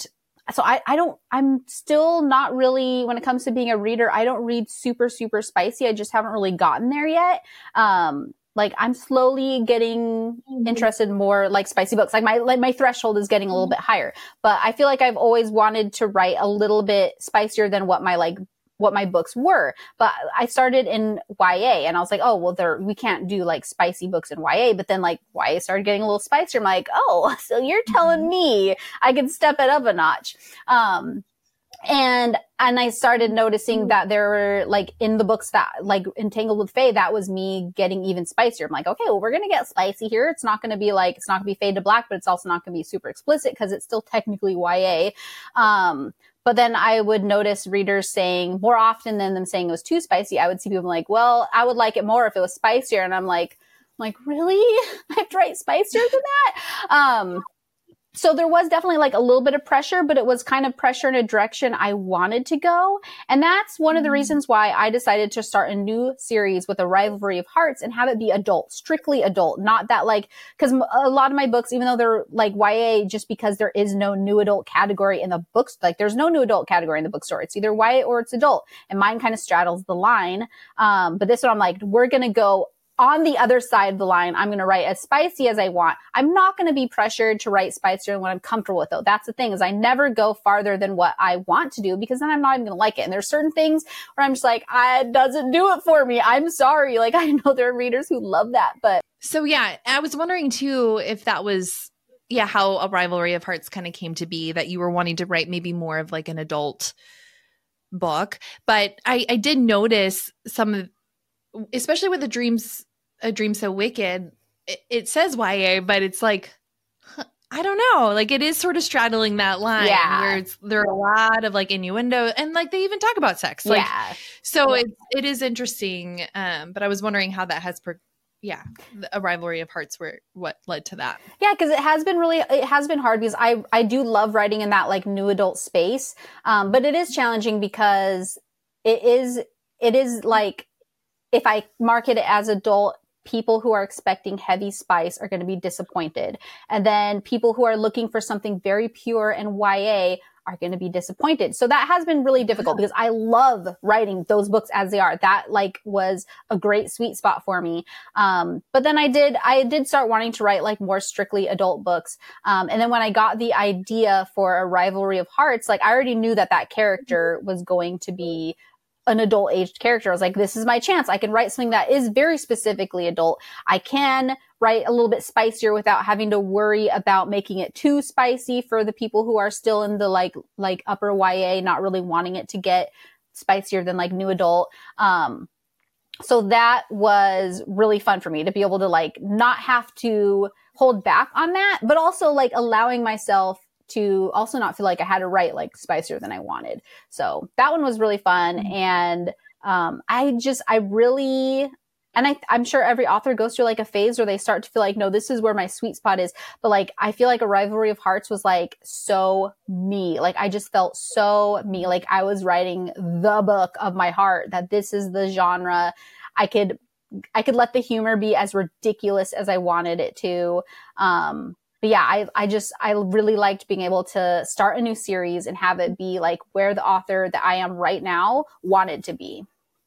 I'm still not really, when it comes to being a reader, I don't read super, super spicy. I just haven't really gotten there yet. I'm slowly getting interested in more like spicy books. Like my threshold is getting a little bit higher, but I feel like I've always wanted to write a little bit spicier than what my books were. But I started in YA and I was like, oh, well, we can't do like spicy books in YA. But then like YA started getting a little spicier. I'm like, oh, so you're telling me I can step it up a notch. And I started noticing that there were like in the books that like Entangled with Fae, that was me getting even spicier. I'm like, okay, well, we're going to get spicy here. It's not going to be Fade to Black, but it's also not going to be super explicit because it's still technically YA. But then I would notice readers saying more often than them saying it was too spicy. I would see people like, well, I would like it more if it was spicier. And I'm like, really? I have to write spicier than that? So there was definitely like a little bit of pressure, but it was kind of pressure in a direction I wanted to go. And that's one of the reasons why I decided to start a new series with A Rivalry of Hearts and have it be adult, strictly adult. Not that like, because a lot of my books, even though they're like YA, just because there is no new adult category in the books, like there's no new adult category in the bookstore. It's either YA or it's adult. And mine kind of straddles the line. But this one, I'm like, we're going to go on the other side of the line. I'm going to write as spicy as I want. I'm not going to be pressured to write spicier than what I'm comfortable with, though. That's the thing, is I never go farther than what I want to do, because then I'm not even going to like it. And there's certain things where I'm just like, it doesn't do it for me. I'm sorry. Like, I know there are readers who love that, but. So yeah, I was wondering too, if that was, how A Rivalry of Hearts kind of came to be, that you were wanting to write maybe more of like an adult book. But I did notice some of, especially with A Dream So Wicked, it says YA, but it's like, I don't know, like it is sort of straddling that line where there are a lot of like innuendo, and like they even talk about sex. Like, so it is interesting. But I was wondering how that has, A Rivalry of Hearts, were what led to that. Yeah, because it has been hard, because I do love writing in that like new adult space. But it is challenging because it is like, if I market it as adult, people who are expecting heavy spice are going to be disappointed. And then people who are looking for something very pure and YA are going to be disappointed. So that has been really difficult, because I love writing those books as they are. That like was a great sweet spot for me. But then I did start wanting to write like more strictly adult books. And then when I got the idea for A Rivalry of Hearts, like I already knew that character was going to be an adult aged character. I was like, this is my chance. I can write something that is very specifically adult. I can write a little bit spicier without having to worry about making it too spicy for the people who are still in the like upper YA, not really wanting it to get spicier than like new adult. So that was really fun for me to be able to like not have to hold back on that, but also like allowing myself to also not feel like I had to write like spicier than I wanted. So that one was really fun. And I'm sure every author goes through like a phase where they start to feel like, no, this is where my sweet spot is. But like, I feel like A Rivalry of Hearts was like so me. Like I just felt so me. Like I was writing the book of my heart, that this is the genre. I could let the humor be as ridiculous as I wanted it to. but yeah, I really liked being able to start a new series and have it be like where the author that I am right now wanted to be.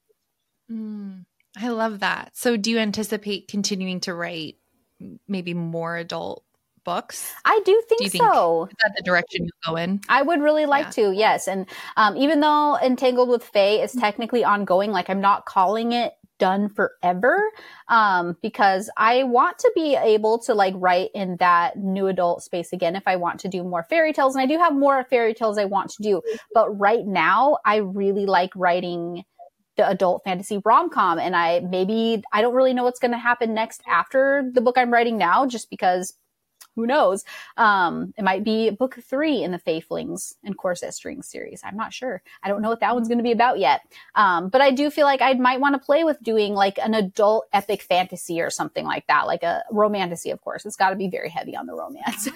I love that. So do you anticipate continuing to write maybe more adult books? I do think so. Is that the direction you go in? I would really like to, yes. And even though Entangled with Fae is technically ongoing, like I'm not calling it done forever, because I want to be able to like write in that new adult space again if I want to do more fairy tales. And I do have more fairy tales I want to do. But right now, I really like writing the adult fantasy rom-com. And I don't really know what's going to happen next after the book I'm writing now, just because who knows? It might be book 3 in the Faeflings and Corset Strings series. I'm not sure. I don't know what that one's going to be about yet. But I do feel like I might want to play with doing like an adult epic fantasy or something like that, like a romantasy, of course. It's got to be very heavy on the romance.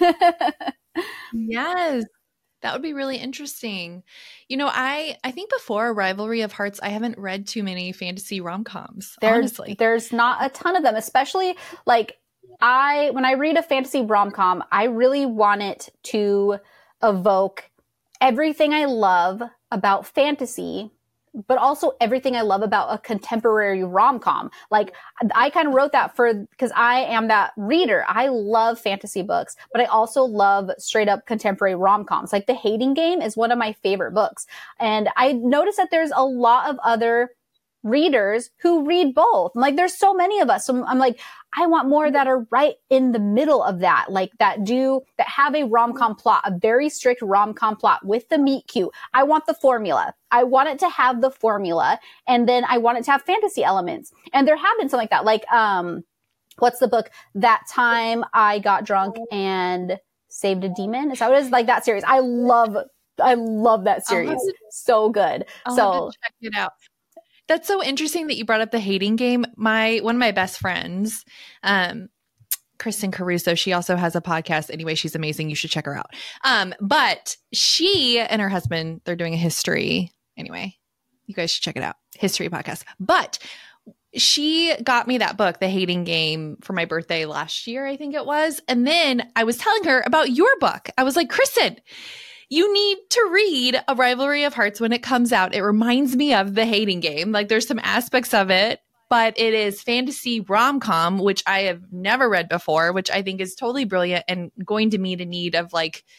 Yes. That would be really interesting. You know, I think before Rivalry of Hearts, I haven't read too many fantasy rom-coms, honestly. There's not a ton of them, especially like when I read a fantasy rom-com, I really want it to evoke everything I love about fantasy, but also everything I love about a contemporary rom-com. Like I kind of wrote that because I am that reader. I love fantasy books, but I also love straight up contemporary rom-coms. Like The Hating Game is one of my favorite books. And I noticed that there's a lot of other readers who read both. Like there's so many of us. So I'm like, I want more that are right in the middle of that, like that have a rom-com plot, a very strict rom-com plot with the meet cute. I want the formula. I want it to have the formula, and then I want it to have fantasy elements. And there have been something like that. Like, what's the book? That Time I Got Drunk and Saved a Demon. Is that what it is? Like that series. I love that series. So good. I'll have to check it out. That's so interesting that you brought up The Hating Game. One of my best friends, Kristen Caruso, she also has a podcast. Anyway, she's amazing. You should check her out. But she and her husband, they're doing a history. Anyway, you guys should check it out. History podcast. But she got me that book, The Hating Game, for my birthday last year, I think it was. And then I was telling her about your book. I was like, Kristen, you need to read A Rivalry of Hearts when it comes out. It reminds me of The Hating Game. Like there's some aspects of it, but it is fantasy rom-com, which I have never read before, which I think is totally brilliant and going to meet a need of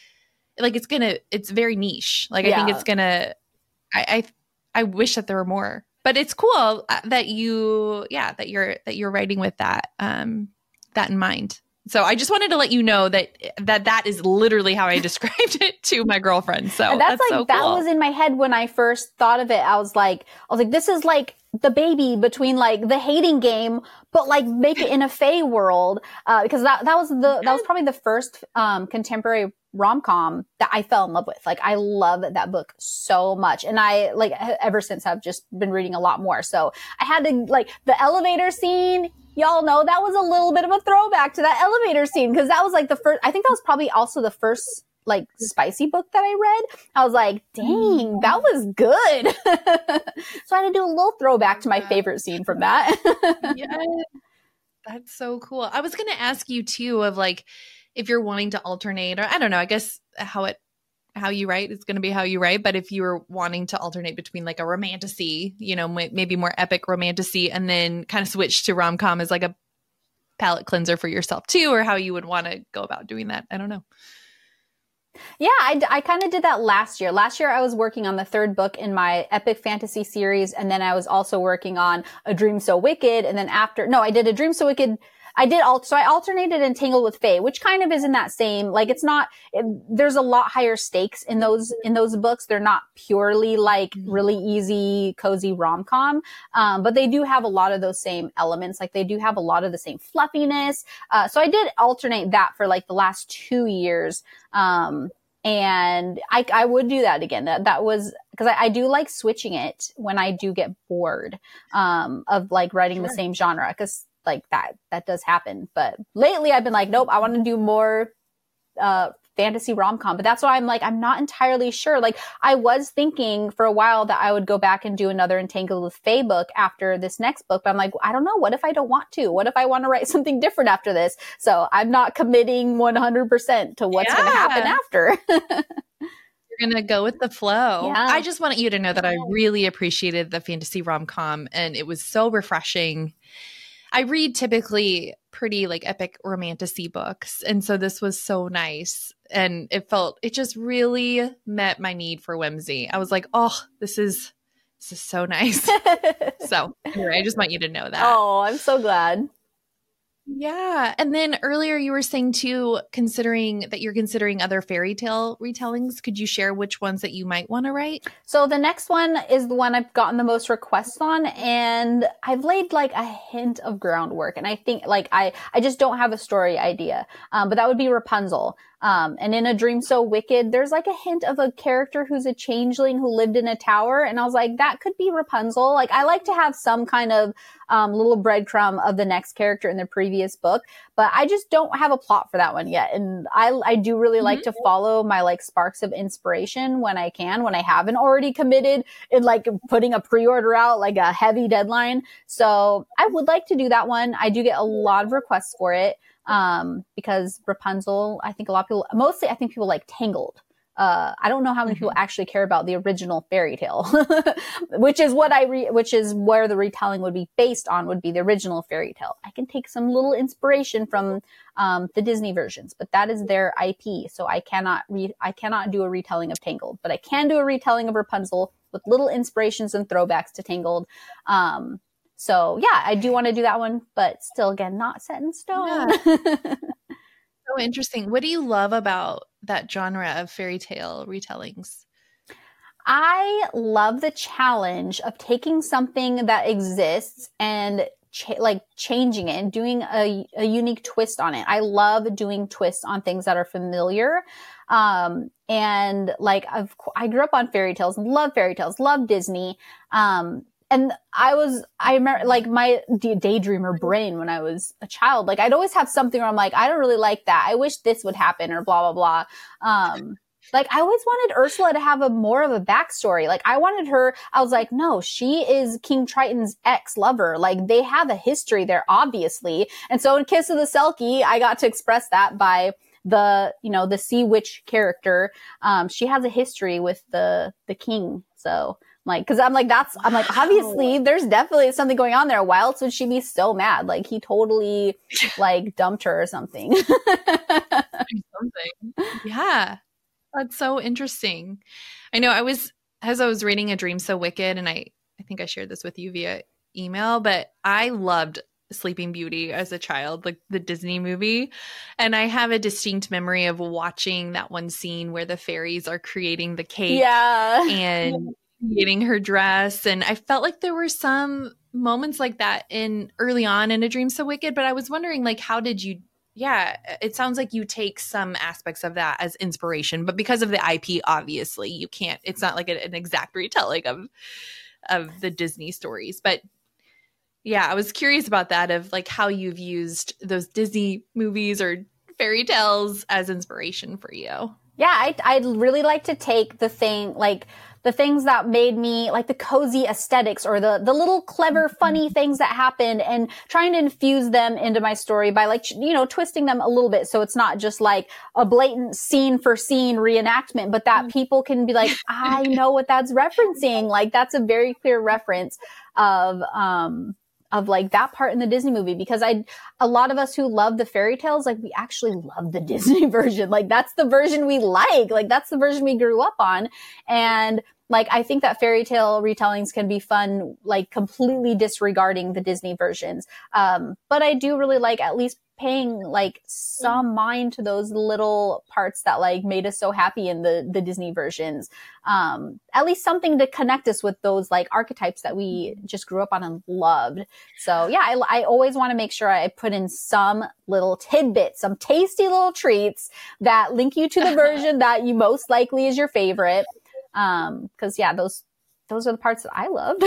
it's very niche. Like I think it's gonna, I wish that there were more, but it's cool that you're writing with that in mind. So I just wanted to let you know that is literally how I described it to my girlfriend. So and that's like, so cool. That was in my head when I first thought of it. I was like, this is like the baby between like The Hating Game, but like make it in a Fae world. Because that was probably the first, contemporary rom-com that I fell in love with. Like I love that book so much. And I like ever since I've just been reading a lot more. So I had to like the elevator scene. Y'all know that was a little bit of a throwback to that elevator scene because that was like the first, I think that was probably also the first like spicy book that I read. I was like, dang, that was good. So I had to do a little throwback to my favorite scene from that. Yes. That's so cool. I was going to ask you too of like, if you're wanting to alternate, or I don't know, I guess how you write is going to be how you write. But if you were wanting to alternate between like a romantasy, you know, maybe more epic romantasy, and then kind of switch to rom-com as like a palate cleanser for yourself too, or how you would want to go about doing that. I don't know. Yeah, I kind of did that last year. Last year, I was working on the 3rd book in my epic fantasy series. And then I was also working on A Dream So Wicked. And then I did A Dream So Wicked. So I alternated Entangled with Fae, which kind of is in that same, like there's a lot higher stakes in those books. They're not purely like really easy, cozy rom-com. But they do have a lot of those same elements. Like they do have a lot of the same fluffiness. So I did alternate that for like the last 2 years. And I would do that again. That was because I do like switching it when I do get bored, of like writing the same genre. Cause like that does happen. But lately I've been like, nope, I want to do more, fantasy rom-com, but that's why I'm like, I'm not entirely sure. Like I was thinking for a while that I would go back and do another Entangled with Fae book after this next book, but I'm like, I don't know. What if I don't want to? What if I want to write something different after this? So I'm not committing 100% to what's going to happen after. You're going to go with the flow. Yeah. I just wanted you to know that I really appreciated the fantasy rom-com, and it was so refreshing. I read typically pretty like epic romantasy books. And so this was so nice. And it just really met my need for whimsy. I was like, oh, this is so nice. So anyway, I just want you to know that. Oh, I'm so glad. Yeah. And then earlier you were saying too, you're considering other fairy tale retellings. Could you share which ones that you might want to write? So the next one is the one I've gotten the most requests on, and I've laid like a hint of groundwork. And I think like I just don't have a story idea. But that would be Rapunzel. And in A Dream So Wicked, there's like a hint of a character who's a changeling who lived in a tower. And I was like, that could be Rapunzel. Like I like to have some kind of little breadcrumb of the next character in the previous book, but I just don't have a plot for that one yet. And I do really like to follow my like sparks of inspiration when I haven't already committed in like putting a pre-order out, like a heavy deadline. So I would like to do that one. I do get a lot of requests for it. Because Rapunzel, I think a lot of people, mostly I think people like Tangled. I don't know how many people actually care about the original fairy tale, which is where the retelling would be based on, would be the original fairy tale. I can take some little inspiration from, the Disney versions, but that is their IP. So I cannot do a retelling of Tangled, but I can do a retelling of Rapunzel with little inspirations and throwbacks to Tangled. So yeah, I do want to do that one, but still, again, not set in stone. Yeah. So interesting. What do you love about that genre of fairy tale retellings? I love the challenge of taking something that exists and changing it and doing a unique twist on it. I love doing twists on things that are familiar. And like I grew up on fairy tales, love Disney. And I remember like my daydreamer brain when I was a child, like I'd always have something where I'm like, I don't really like that. I wish this would happen or blah, blah, blah. Like I always wanted Ursula to have more of a backstory. Like I was like, no, she is King Triton's ex-lover. Like they have a history there, obviously. And so in Kiss of the Selkie, I got to express that by the sea witch character. She has a history with the king. So like, cause I'm like, obviously there's definitely something going on there. Why else would she be so mad? Like he totally like dumped her or something. Yeah. That's so interesting. I know as I was reading A Dream So Wicked, and I think I shared this with you via email, but I loved Sleeping Beauty as a child, like the Disney movie. And I have a distinct memory of watching that one scene where the fairies are creating the cake and creating her dress. And I felt like there were some moments like that early on in A Dream So Wicked, but I was wondering like, how did you, it sounds like you take some aspects of that as inspiration, but because of the IP, obviously you can't, it's not like an exact retelling of the Disney stories, but yeah, I was curious about that, of like how you've used those Disney movies or fairy tales as inspiration for you. Yeah, I'd really like to take the things that made me like the cozy aesthetics or the little clever, funny things that happened and trying to infuse them into my story by like, twisting them a little bit. So it's not just like a blatant scene for scene reenactment, but that people can be like, I know what that's referencing. Like that's a very clear reference of like that part in the Disney movie, because a lot of us who love the fairy tales, like we actually love the Disney version. Like that's the version we like that's the version we grew up on. And like, I think that fairy tale retellings can be fun, like completely disregarding the Disney versions. But I do really like at least paying like some mind to those little parts that like made us so happy in the Disney versions. At least something to connect us with those like archetypes that we just grew up on and loved. So yeah, I always want to make sure I put in some little tidbits, some tasty little treats that link you to the version that you most likely is your favorite. Cause yeah, those are the parts that I loved.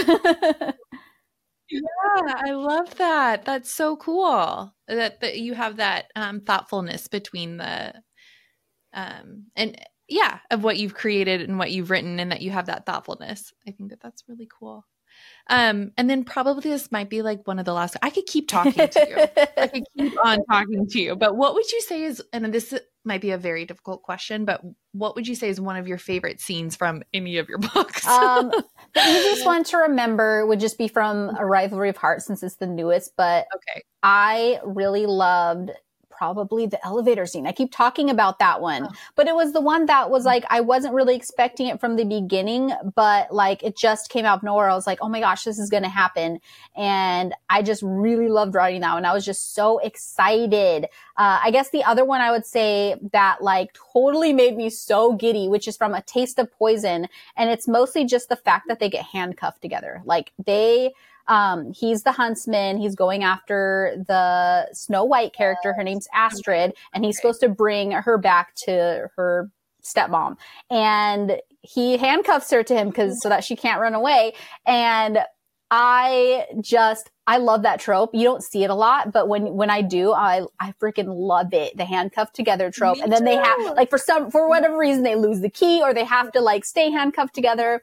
Yeah, I love that. That's so cool that you have that thoughtfulness between of what you've created and what you've written, and that you have that thoughtfulness. I think that that's really cool. And then probably this might be like one of the last, I could keep talking to you. I could keep on talking to you, but what would you say is, and this might be a very difficult question, but what would you say is one of your favorite scenes from any of your books? The easiest one to remember would just be from A Rivalry of Hearts, since it's the newest, but okay. I really loved probably the elevator scene. I keep talking about that one, but it was the one that was like, I wasn't really expecting it from the beginning, but like it just came out of nowhere. I was like, oh my gosh, this is going to happen. And I just really loved writing that one. I was just so excited. I guess the other one I would say that like totally made me so giddy, which is from A Taste of Poison. And it's mostly just the fact that they get handcuffed together. Like he's the huntsman. He's going after the Snow White character. Her name's Astrid, and he's supposed to bring her back to her stepmom. And he handcuffs her to him so that she can't run away. And I love that trope. You don't see it a lot, but when I do, I freaking love it. The handcuffed together trope. Me and then too. they have like for whatever reason, they lose the key, or they have to like stay handcuffed together.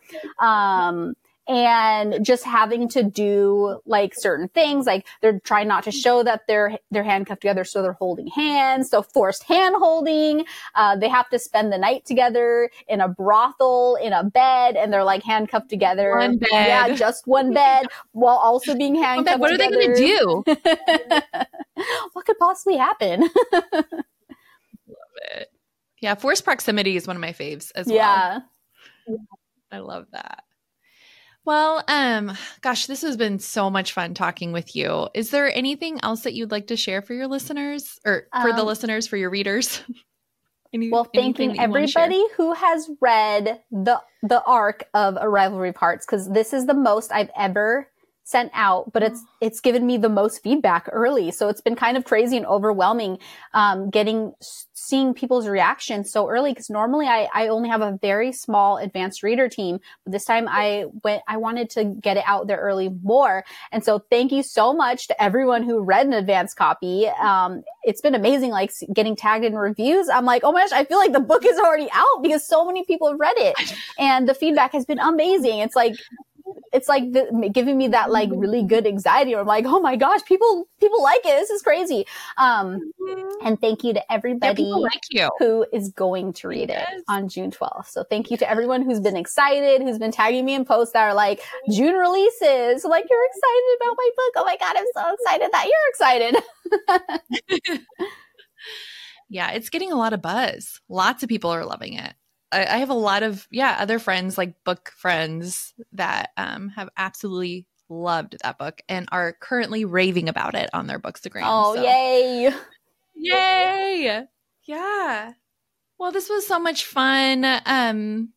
And just having to do like certain things, like they're trying not to show that they're handcuffed together, so they're holding hands, so forced hand holding. They have to spend the night together in a brothel in a bed, and they're like handcuffed together. One bed. Yeah, just one bed, while also being handcuffed. What are they going to do? What could possibly happen? Love it. Yeah, forced proximity is one of my faves as well. Yeah, I love that. Well, gosh, this has been so much fun talking with you. Is there anything else that you'd like to share for your listeners, or for the listeners, for your readers? Thanking everybody who has read the arc of A Rivalry of Hearts, because this is the most I've ever sent out, but it's given me the most feedback early. So it's been kind of crazy and overwhelming, seeing people's reactions so early. Cause normally I only have a very small advanced reader team, but this time I wanted to get it out there early more. And so thank you so much to everyone who read an advanced copy. It's been amazing, like getting tagged in reviews. I'm like, oh my gosh, I feel like the book is already out because so many people have read it, and the feedback has been amazing. It's like giving me that like really good anxiety. Or I'm like, oh my gosh, people like it. This is crazy. And thank you to everybody who is going to read it on June 12th. So thank you to everyone who's been excited, who's been tagging me in posts that are like June releases. So like, you're excited about my book. Oh my God, I'm so excited that you're excited. Yeah, it's getting a lot of buzz. Lots of people are loving it. I have a lot of, other friends, like book friends, that have absolutely loved that book and are currently raving about it on their Bookstagram. Oh, so. Yay. Yay. Yeah. Well, this was so much fun. I'm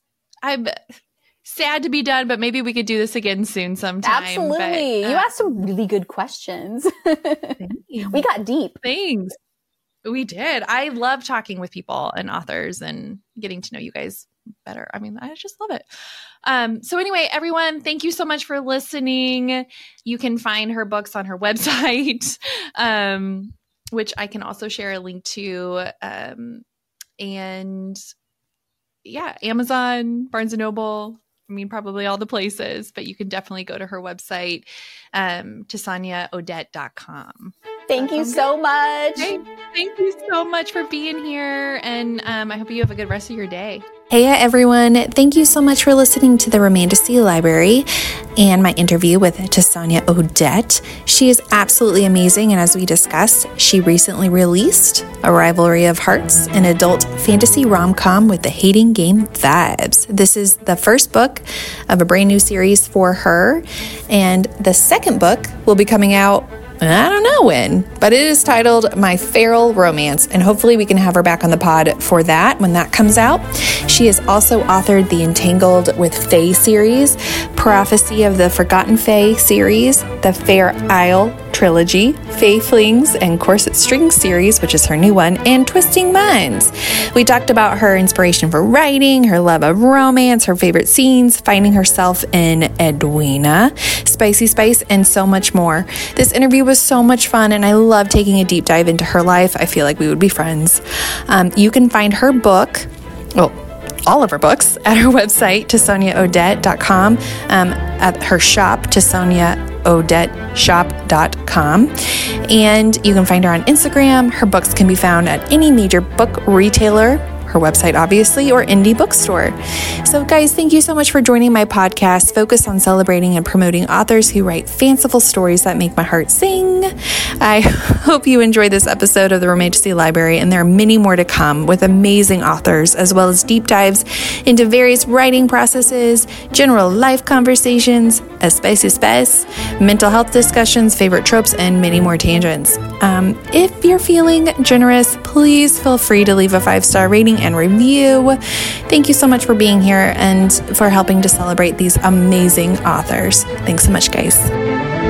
sad to be done, but maybe we could do this again soon sometime. Absolutely. You asked some really good questions. We got deep. Thanks. We did. I love talking with people and authors and getting to know you guys better. I mean, I just love it. So anyway, everyone, thank you so much for listening. You can find her books on her website, which I can also share a link to. And yeah, Amazon, Barnes & Noble, I mean, probably all the places, but you can definitely go to her website, TesaniaOdette.com. Thank you so much. Thank you so much for being here. And I hope you have a good rest of your day. Hey everyone, thank you so much for listening to the Romantasy Library and my interview with Tesania Odette. She is absolutely amazing, and as we discussed, she recently released A Rivalry of Hearts, an adult fantasy rom-com with the hating game vibes. This is the first book of a brand new series for her, and the second book will be coming out I don't know when, but it is titled My Feral Romance, and hopefully we can have her back on the pod for that when that comes out. She has also authored the Entangled with Fae series, Prophecy of the Forgotten Fae series, the Fair Isle trilogy, Faithlings and Corset String series, which is her new one, and Twisting Minds. We talked about her inspiration for writing, her love of romance, her favorite scenes, finding herself in Edwina, Spicy Spice, and so much more. This interview was so much fun, and I love taking a deep dive into her life. I feel like we would be friends. You can find her book, all of her books, at her website, TesoniaOdette.com, at her shop, TesoniaOdetteShop.com. And you can find her on Instagram. Her books can be found at any major book retailer, her website, obviously, or indie bookstore. So, guys, thank you so much for joining my podcast, focused on celebrating and promoting authors who write fanciful stories that make my heart sing. I hope you enjoyed this episode of the Romantasy Library, and there are many more to come with amazing authors, as well as deep dives into various writing processes, general life conversations, a spicy spice, mental health discussions, favorite tropes, and many more tangents. If you're feeling generous, please feel free to leave a 5-star rating and review. Thank you so much for being here and for helping to celebrate these amazing authors. Thanks so much, guys.